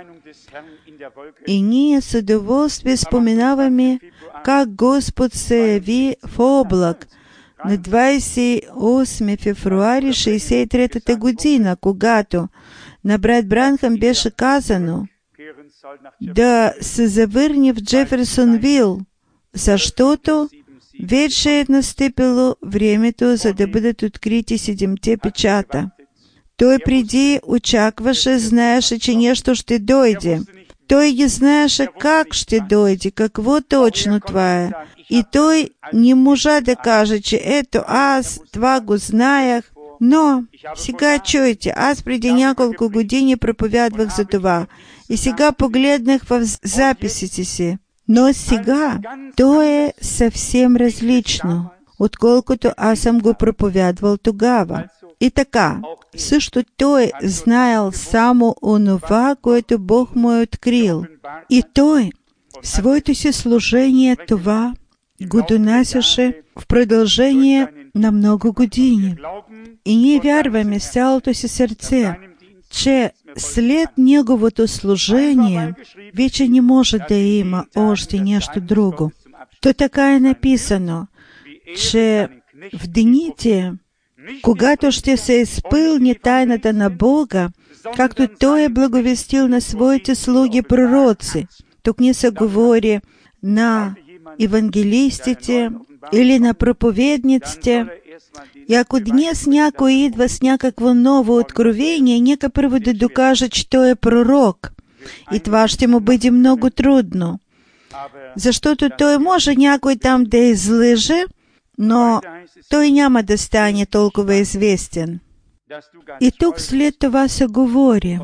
И ние с удоволствие споменаваме как Господ се яви в облак на двадесет и осми февруари шейсет и трета година, когато на брат Бранхам беше казано да се завърне в Джеферсонвил, защото вече е настъпило времето, за да бъдат открити седемте печата. Той преди очакваше, знаеше, че нещо ще дойде. Той ги знаеше как ще дойде, какво точно това е. И той не можа да каже, че ето аз това го знаех, но сега чуйте, аз преди няколко години проповядвах за това и сега погледнах в записите си. Но сега то е съвсем различно, отколкото аз съм го проповядвал тогава. И така, също той знаел само онова, което Бог му е открил. И той в своето си служение това го донасяше в продължение на много години. І ние вярваме з цялото си сърце, че след Неговото служение вече не може да има още нещо друго. То така е написано, че в дните, когато ще се изпълни тайната на Бога, както Той е благовестил на своите слуги пророци. Тук не се говори на евангелистите или на проповедниците. И ако днес някой идва с някакво ново откровение, нека първо да докаже, че той е пророк. И това ще му бъде много трудно. Защото той може някой там да излъже, но той няма да стане толкова известен. И тук след това се говори,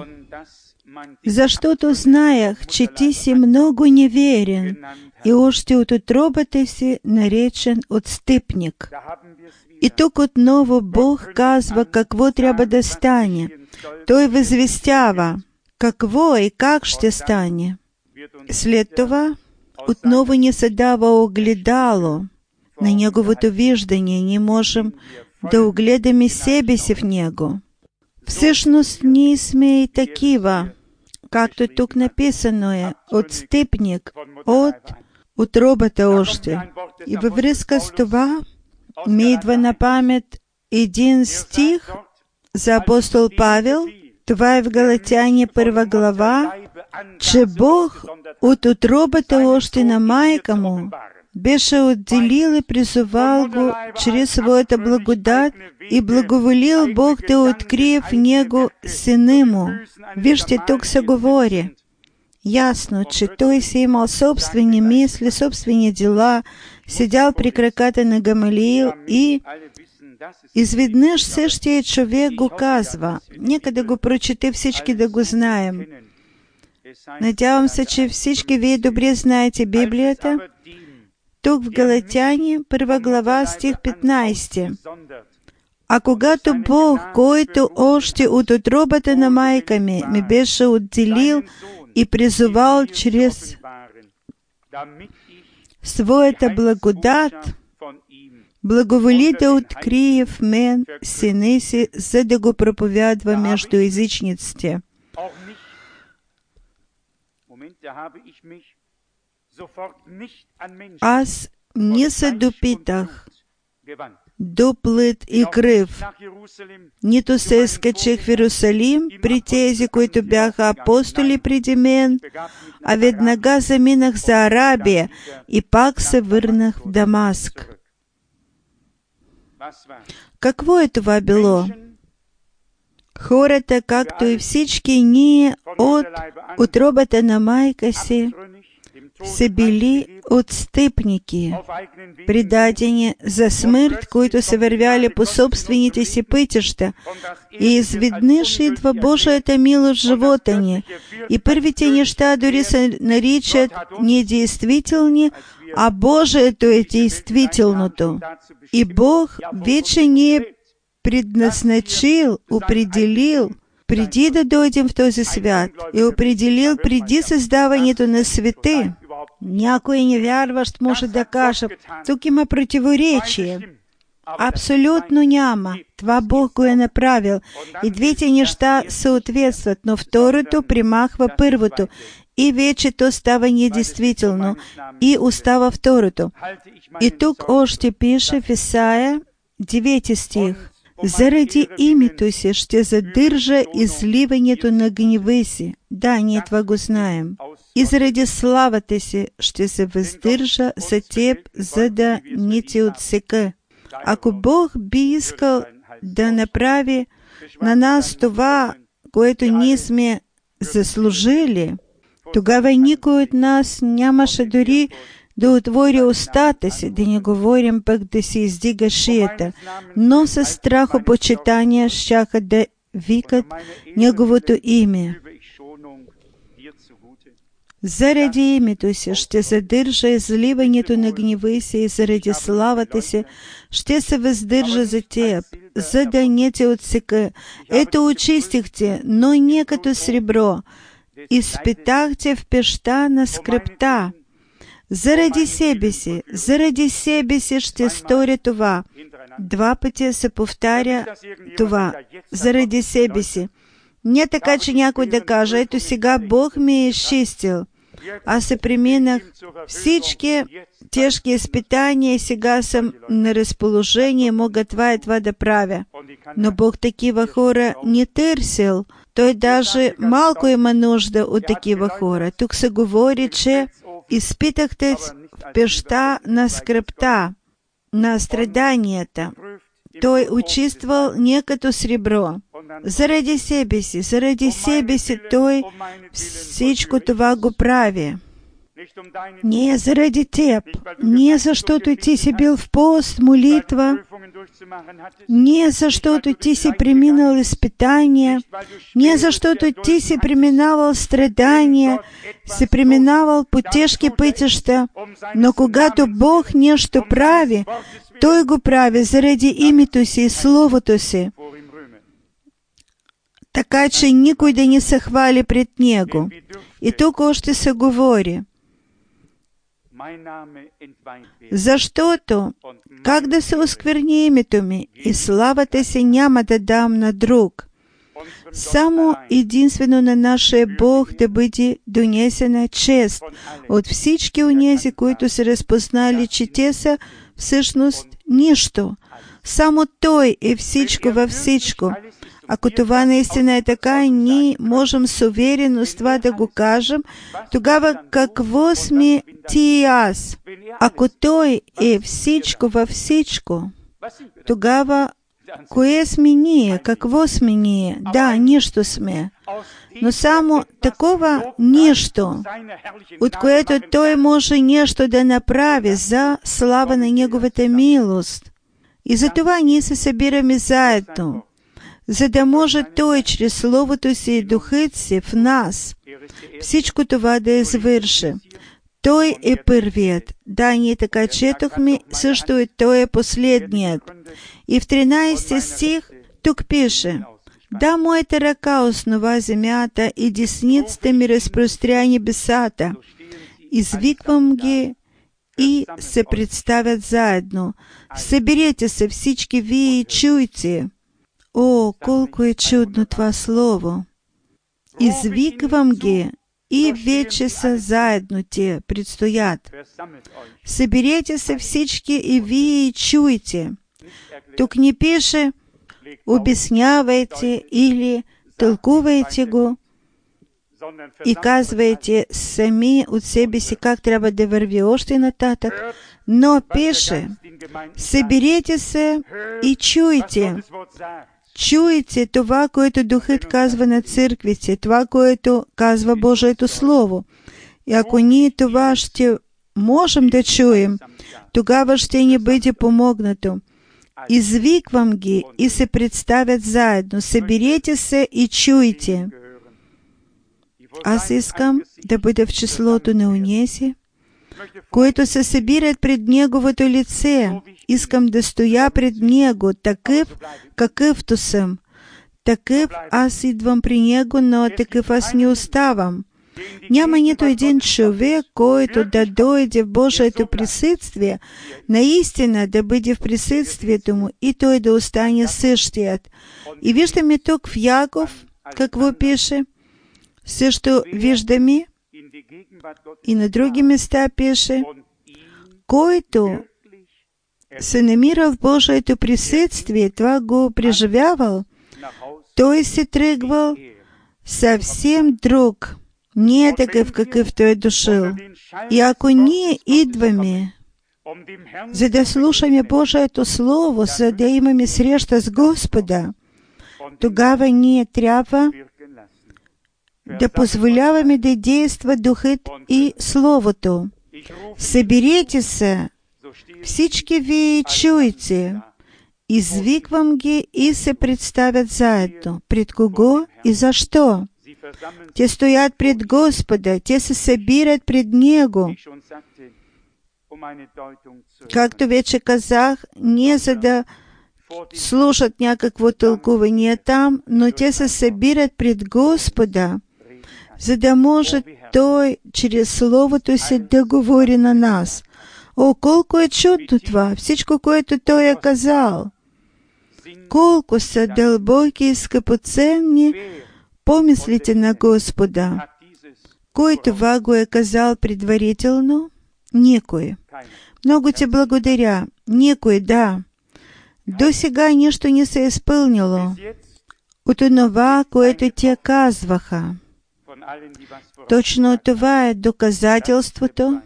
защото знаях, че ти си много неверен и още от утробата си наречен отстъпник. И тук отново Бог казва какво трябва да стане. Той възвестява какво и как ще стане. След това отново ни се дава огледало на Неговото виждане. Ние можем да огледаме себе си в Него. Всъщност ние сме и такива, както тук написано е, отстъпник от утробата още. И във връзка с това ми идва на памет един стих за апостол Павел. Това е в Галатяни първа глава, че Бог от утробата още на майка му беше отделил и призовал го чрез своята благодат и благоволил Бог да открие в него сина му. Вижте, тук се говори ясно, че той си имал собствени мисли, собствени дела, седял при краката на Гамалиил и изведнъж същия човек го казва. Нека да го прочете всички да го знаем. Надявам се, че всички вие добре знаете Библията. Тук в Галатяни, първа глава, стих петнайсети. А когато Бог, който още от утробата на майка ми, ми беше отделил и призовал чрез своята благодат, благоволи да открие в мен сина си, за да го проповядва между езичниците. Аз не се допитах до плът и кръв, нито се изкачих в Иерусалим при тези, които бяха апостоли преди мен, а веднага заминах за Арабия и пак се върнах в Дамаск. Какво е това било? Хората, както и всички ние от утробата на майка си, са били отстъпники, предадени за смърт, които са вървяли по собствените си пътища. И изведнъж идва Божията милост в живота ни. И първите неща дори се наричат недействителни, а Божието е действителното. И Бог вече ни е предназначил, определил, преди да дойдем в този свят, и определил преди създаването на света. Някой невярващ може да каже, тук има противоречие. Абсолютно няма. Това Бог го е направил. И двете неща съответстват, но второто примахва първото. И вече то става недействително. И остава второто. И тук още пише в Исаия, девети стих. Заради името си ще задържа изливането на гнева си. Да, ние това го знаем. И заради славата си ще се въздържа за теб, за да не те отсека. Ако Бог би искал да направи на нас това, което ние сме заслужили, тогава никой от нас нямаше дори да отвори устата си, да не говорим пък да си издига шията, но със страхопочитание щяха да викат Неговото име. Заради името си ще задържа изливането на гнева си и заради славата си ще се въздържа за теб, за да не те отсека. Ето очистихте, но не като сребро. Изпитахте в пеща на скръпта. Заради себе си, заради себе си ще сторя това. Два пъти се повтаря това. Заради себе си. Не така, че някой да каже, ето сега Бог ми е изчистил. Аз се преминах всички тежки изпитания и сега съм на разположение, мога това и това да правя. Но Бог такива хора не търсил. Той даже малко има нужда от такива хора. Тук се говори, че изпитахте в пеща на скръпта, на страданията. Той очиствал не като сребро. Заради себе си, заради себе си Той всичко това го прави. Не заради теб, не защото ти си бил в пост, молитва, не защото ти си преминал изпитания, не защото ти си преминавал страдания, си преминавал по тежки пътища, но когато Бог нещо прави, Той го прави заради името си и Словото си, така че никой да не се хвали пред Него. И тук още се говори, защото как да се оскверни името ми и славата си няма да дам на друг. Само единствено на нашия Бог да бъде донесена чест от всички онези, които са разпознали, че те са всъщност нищо. Само Той е всичко във всичко. Ако това наистина е така, ние можем с увереност това да го кажем, тогава какво сме ти и аз? Ако Той е всичко във всичко, тогава кое сме ние? Какво сме ние? Да, нищо сме. Но само такова нищо, от което Той може нещо да направи за слава на Неговата милост. И затова ние се събираме заедно, за да може Той чрез Словото си и Духът си в нас всичко това да извърши. Той е първият. Да, ние така четохме, също и Той е последният. И в тринайсети стих тук пише: да, моята ръка основа земята и десницата ми разпростря небесата. Извиквам ги и се представят заедно. Съберете се всички вие и чуйте. О, колко е чудно това слово! Извиквам ги и вече са заедно те, предстоят. Съберете се всички и вие и чуйте. Тук не пише обяснявайте или тълкувайте го и казвайте сами от себе си как трябва да върви още нататък, но пише съберете се и чуйте. Чуйте това, което Духът казва на църквите, това, което казва Божието Слово. И ако ние това ще можем да чуем, тогава ще ни бъде помогнато. Извиквам ги и се представят заедно. Съберете се и чуйте. Аз искам да бъда в числото на онези, които се събират пред Неговото лице. Искам да стоя пред Него, такъв, какъвто съм. Такъв аз идвам при Него, но такъв аз не оставам. Няма нито един човек, който да дойде в Божието присъствие, наистина да бъде в присъствието Му и той да остане същият. И виждаме тук в Яков, какво пише. Също виждаме и на други места пише, който се намира в Божието присъствие, това го преживявал, той се тръгвал съвсем друг, не е такъв какъвто е дошъл. И ако ние идваме, за да слушаме Божието Слово, за да имаме среща с Господа, тогава ние трябва да позволяваме да действа Духът и Словото. Съберете се, всички вие чуйте. Извиквам ги и се представят заедно. Пред кого и защо? Те стоят пред Господа, те се събират пред Него. Както вече казах, не за да слушат някакво тълкуване там, но те се събират пред Господа, за да може Той чрез Словото си да говори на нас. О, колко е чудно това, всичко, което Той е казал. Колко са дълбоки и скъпоценни помислите на Господа. Кой това го е казал предварително? Никой. Много ти благодаря. Никой, да. До сега нищо не се е изпълнило от онова, което те казваха. Точно това е доказателството,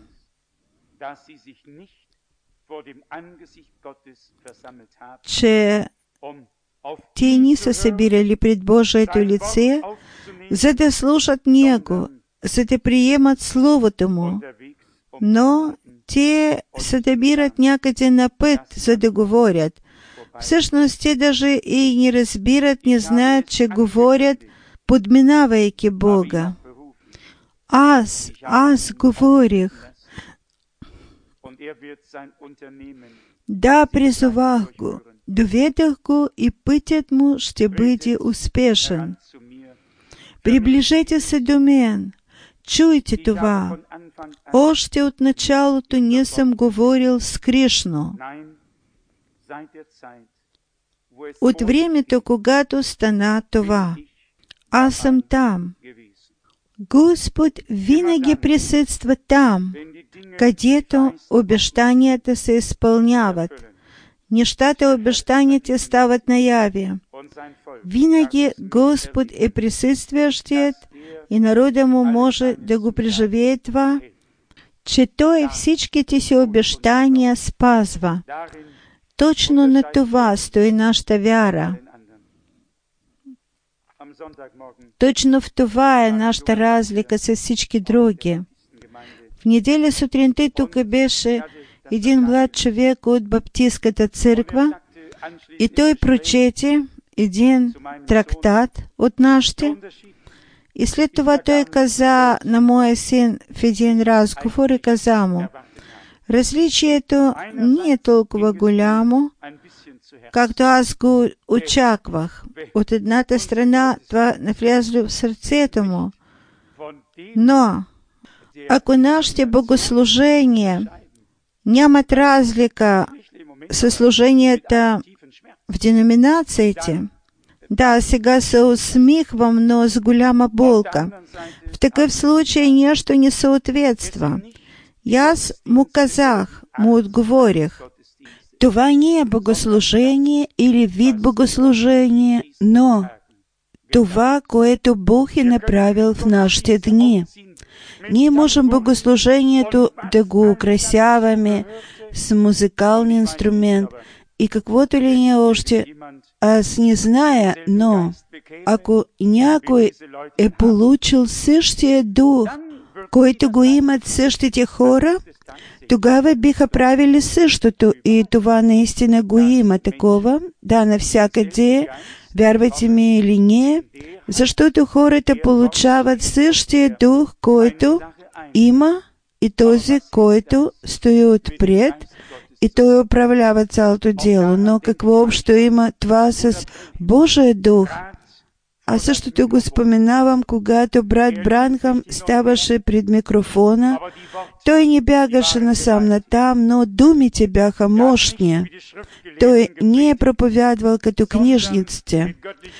че те не са събирали пред Божието лице, за да слушат Него, за да приемат Словото Му, но те се добират някъде на път, за да говорят. Всъщност, те даже и не разбират, не знаят, че говорят, подминавайки Бога. Аз, аз говорих. Да, призовах го, доведах го и пътят му ще бъде успешен. Приближете се до мен. Чуйте това. Още от началото не съм говорил скришно. От времето, когато стана това, аз съм там. Господ винаги присъства там, където обещанията се изпълняват. Нещата, обещанията стават наяви. Винаги Господ е присъстващият и народа му може да го преживее това, че Той всичките си обещания спазва. Точно на това стои нашата вяра. Точно в това е нашата разлика с всички други. В неделя сутринта тук беше един млад човек от Баптистската църква и той прочете един трактат от нашите. И след това той каза на моя син в един разговор и каза му, различието не е толкова голямо, както аз го очаквах. От едната страна това навлязло в сърцето му. Но, ако нашите богослужения нямат разлика със служенията в деноминациите, да, сега се усмихвам, но с голяма болка. В такъв случай нещо не съответства. И аз му казах, му отговорих, това не е богослужение или вид богослужение, но това, което Бог е направил в нашите дни. Ние можем богослужението да го украсяваме с музикален инструмент и каквото ли не още, аз не зная, но ако някой е получил същия дух, който го имат същите хора, тогава биха правили същото. И това наистина го има такова. Да, навсякъде, вярвайте ми или не, защото хората получават същия дух, който има и този, който стои отпред, и той управлява цялото дело. Но какво общо има това с Божия дух? Аз същото го споменавам, когато брат Бранхам ставаше пред микрофона. Той не бягаше насам натам, но думите бяха мощни. Той не е проповядвал като книжниците,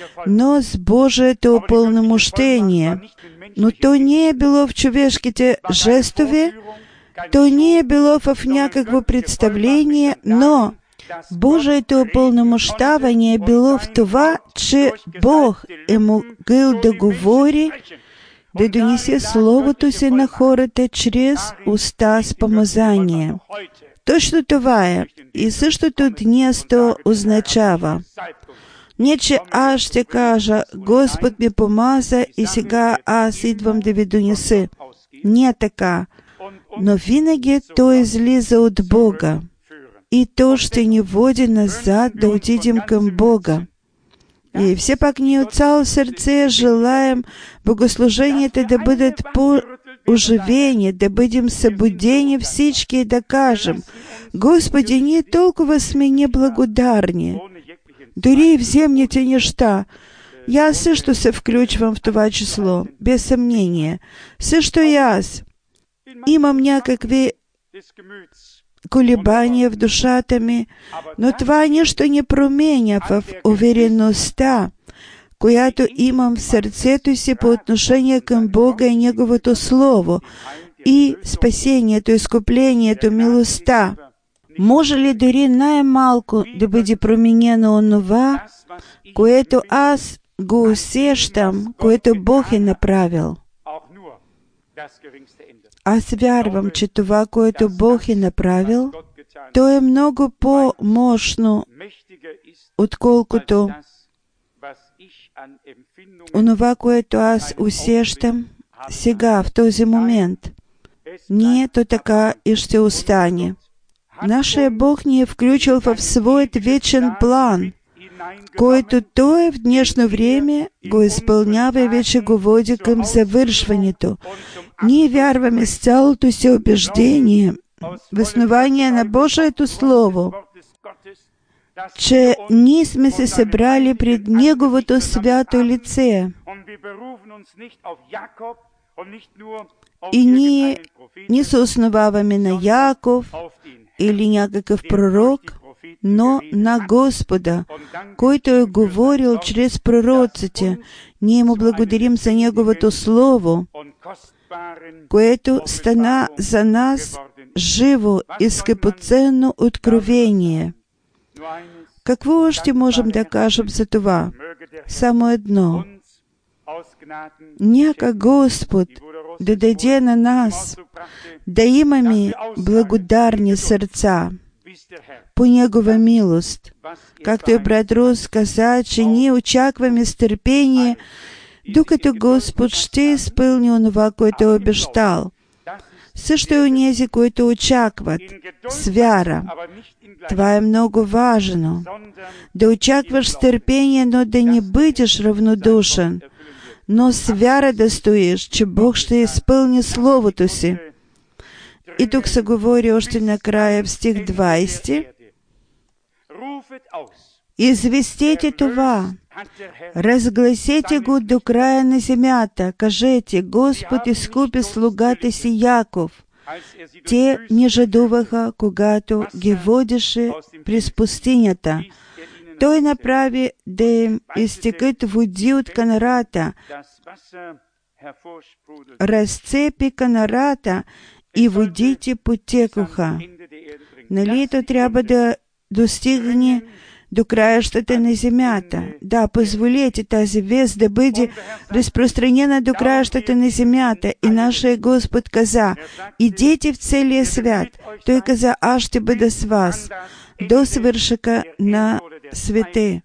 но с Божието упълномощение. Но то не е било в човешките жестове, то не е било в някакво представление, но Божието упълномощаване е било в това, че Бог е могъл да говори, да донесе Словото си на хората чрез уста с помазание. Точно това е. И същото днес то означава. Не, че аз ще кажа, Господ ми помаза и сега аз идвам да ви донеса. Не е така. Но винаги то излиза от Бога. И то ще ни води назад да отидем към Бога. И все пак ние от цяло сърце желаем богослуженията да бъдат по-оживени, да бъдем събудени всички и да кажем, Господи, ние толкова сме неблагодарни. Дори и в земните неща, Я също се включвам в това число, без съмнение. Също и аз имам някакви колебания в душата ми, но това нищо не променя в увереността, която имам в сърцето си по отношение към Бога и Неговото Слово, и спасението, изкуплението, милостта. Може ли дори най-малко да бъде променено онова, което аз го усещам, което Бог е направил? Аз вярвам, че това, което Бог е направил, то е много по-мощно, отколкото онова, което аз усещам сега, в този момент. Не, то така и ще остане. Нашия Бог ни е включил в своят вечен план, който Той в днешно време го изпълнява и вече го води към завършването. Ние вярваме с цялото си убеждение, в основание на Божието Слово, че ние сме се събрали пред Неговото свято лице. И ние не се основаваме на Яков или някакъв пророк, но на Господа, който е говорил чрез пророците. Ние му благодарим за Неговото Слово, което стана за нас живо и скъпоценно откровение. Какво още можем да кажем за това? Само едно. Нека Господ да даде на нас да имаме благодарни сърца по Негова милост. Както и брат Рус каза, че ние очакваме с търпение, докато Господ ще изпълни онова, което е обещал. Също и онези, които очакват с вяра. Това е много важно. Да очакваш с търпение, но да не бъдеш равнодушен, но с вяра да стоиш, че Бог ще изпълни Словото си. И тук се говори още накрая в стих двайсети. Известете това, разгласете го до края на земята, кажете, Господ изкупи слугата си Яков. Те не жадуваха, когато ги водеше през пустинята. Той направи да им изтекат води от канарата, разцепи канарата и водите потекоха. Нали ето трябва да достигне до краищата на земята? Да, позволете тази вест да бъде разпространена до краищата на земята. И нашия Господ каза, идете в целия свят. Той каза, аз ще бъда с вас до свършъка на свете.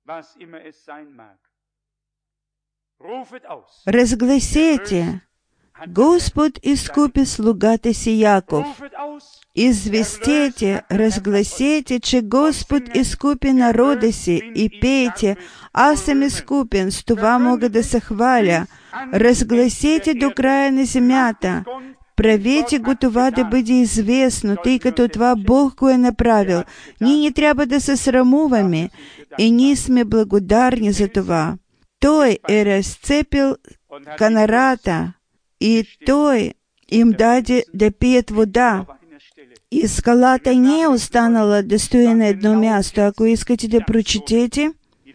Разгласете, Господ изкупи слугата си Яков. Известете, разгласете, че Господ изкупи народа си и пейте, аз съм изкупен, с това мога да се хваля. Разгласете до края на земята. Правете го това да бъде известно, тъй като това Бог го е направил. Ние не трябва да се срамуваме и ние сме благодарни за това. Той е разцепил канарата и Той им даде да пият вода. И скалата не е останала да стои на едно място. Ако искате да прочетете,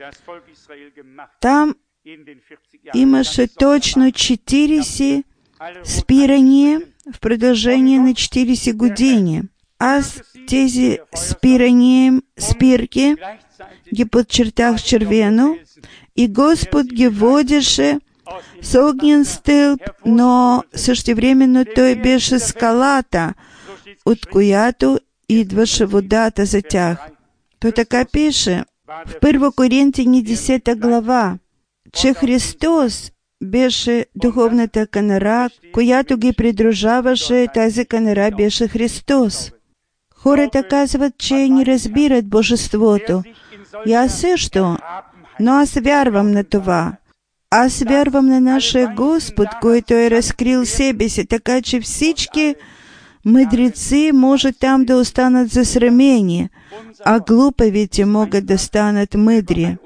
там имаше точно четиридесет спирания в продължение на четиридесет години. Аз тези спирания, спирки ги подчертах червено и Господ ги водеше с огнен стълб, но същевременно Той беше скалата, от която идваше водата за тях. То така пише в Първо Коринтияни десета глава, че Христос беше духовната канара, която ги придружаваше, тази канара беше Христос. Хората казват, че не разбират Божеството. И аз също, но аз вярвам на това. Аз вярвам на нашия Господ, който е разкрил себе си, така че всички мъдреци може там да останат засрамени, а глупавите могат да станат мъдри.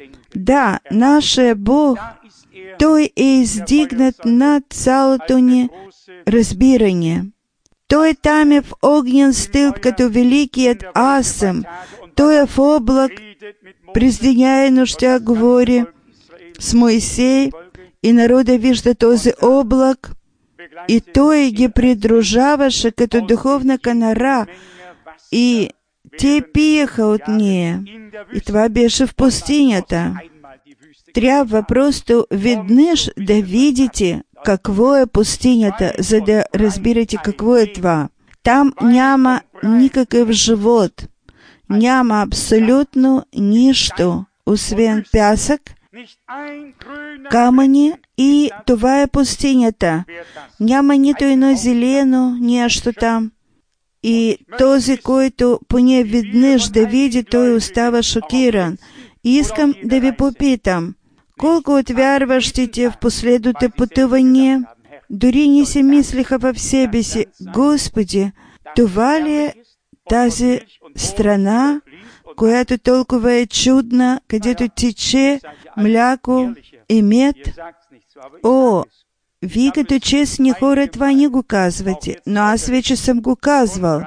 Да, наше Бог, той е издигнат над цялото ни разбиране. Той там е в огнен стълб, като великият аз съм. Той е в облак, през деня и нощта говори с Моисей, и народа вижда този облак, и той ги придружаваше като духовна канара, и те пиеха от нея. И това беше в пустинята. Трябва просто веднъж да видите какво е пустинята, за да разбирате какво е това. Там няма никакъв живот. Няма абсолютно нищо, освен пясък, камъни, и това е пустинята. Няма нито едно зелено нещо там. И този, който поне веднъж да види, той остава шокиран. И искам да ви попитам, колко от вярващите в последното пътуване дори не си мислиха в себе си: Господи, това ли е тази страна, която толкова е чудна, където тече мляко и мед? О, вие като честни хора това не го казвате, но аз вече съм го казвал.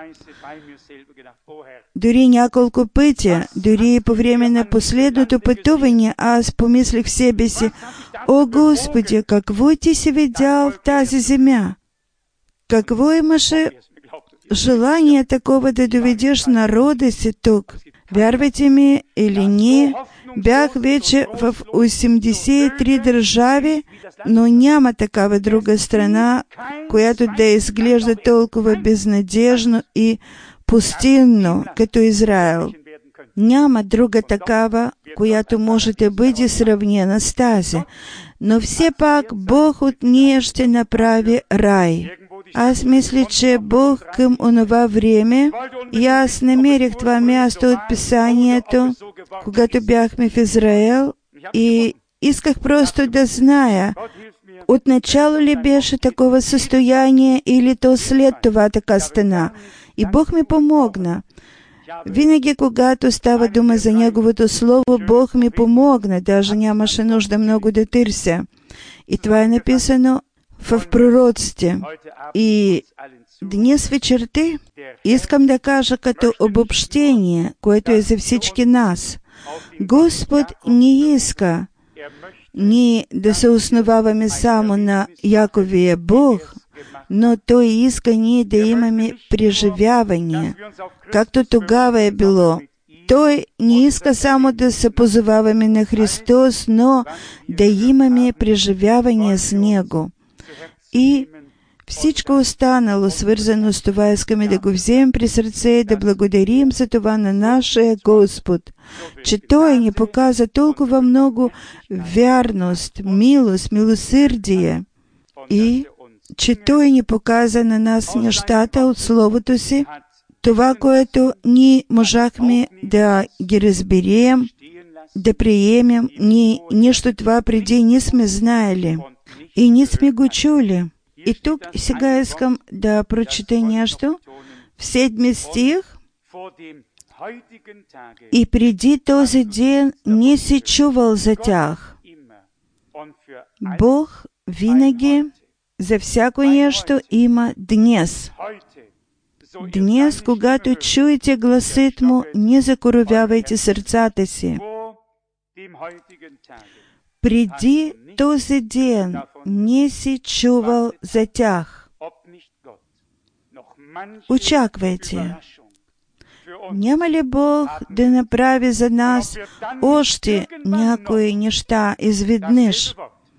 Дори няколко пъти, дори и по време на последното пътуване, аз помислих в себе си: О, Господи, какво ти си видял в тази земя? Какво имаше желание такова да доведеш народа си тук? Вярвайте ми или не, бях вече в осемдесет и три държави, но няма такава друга страна, която да изглежда толкова безнадежно и пустинно, като Израел. Няма друга такава, която може да бъде сравнена с тази. Но все пак Бог от нея ще направи рай. Аз мисля, че Бог към онова време, и аз намерих това място от Писанието, когато бяхме в Израел, и исках просто да зная, отначало ли беше такова състояние, или то след това така стана. И Бог ми помогна. Винаги, когато става дума за Неговото Слово, Бог ми помогна, даже нямаше нужда много да търся. И това е написано в пророците. И днес вечерта искам да кажа като обобщение, което е за всички нас. Господ не иска ние да се основаваме само на Яковия Бог, но Той иска ние да имаме преживяване, както тогава е било. Той не иска само да се позоваваме на Христос, но да имаме преживяване с Него. И всичко останало, свързано с това, искаме да го вземем при сърце и да благодарим за това на нашия Господ, че Той ни показа толкова много вярност, милост, милосърдие, и че Той ни показа на нас нещата от Словото си, това, което ние можахме да ги разберем, да приемем. Ние нищо това преди не сме знаели и не сме го чули. И тук сега искам да прочета нещо в седми стих. И преди този ден не си чувал за тях. Бог винаги за всяко нещо има днес. Днес, когато чуете гласът Му, не закоравявайте сърцата си. Преди този ден не си чувал за тях. Очаквайте. Няма ли Бог да направи за нас още някои неща изведнъж?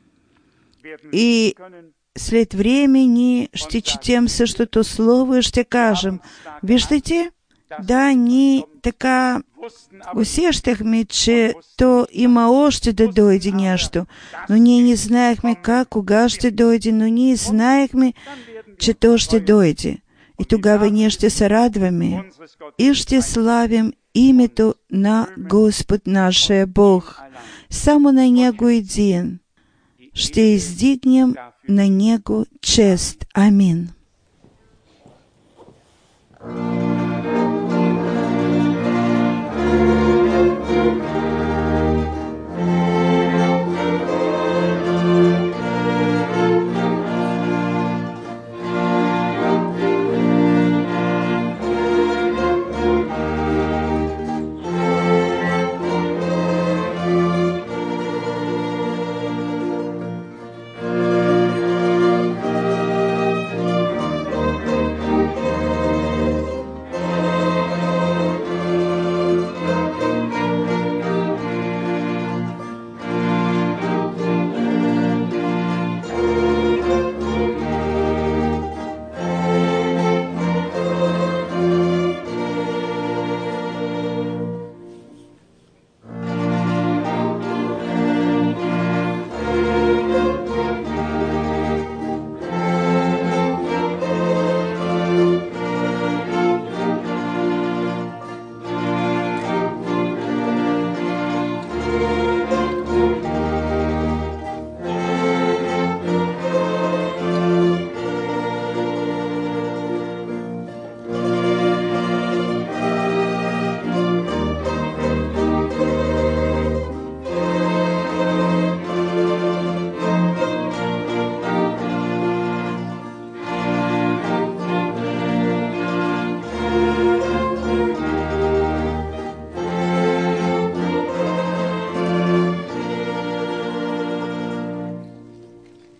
И след време ние ще четем същото слово и ще кажем: виждате, да, ние така усещахме, че то има още да дойде нещо, но ние не знаехме как, кога ще дойде, но ние знаехме, че то ще дойде. И тогава ние ще се радваме и ще славим името на Господ нашия Бог. Само на Него един ще издигнем на Него чест. Амин.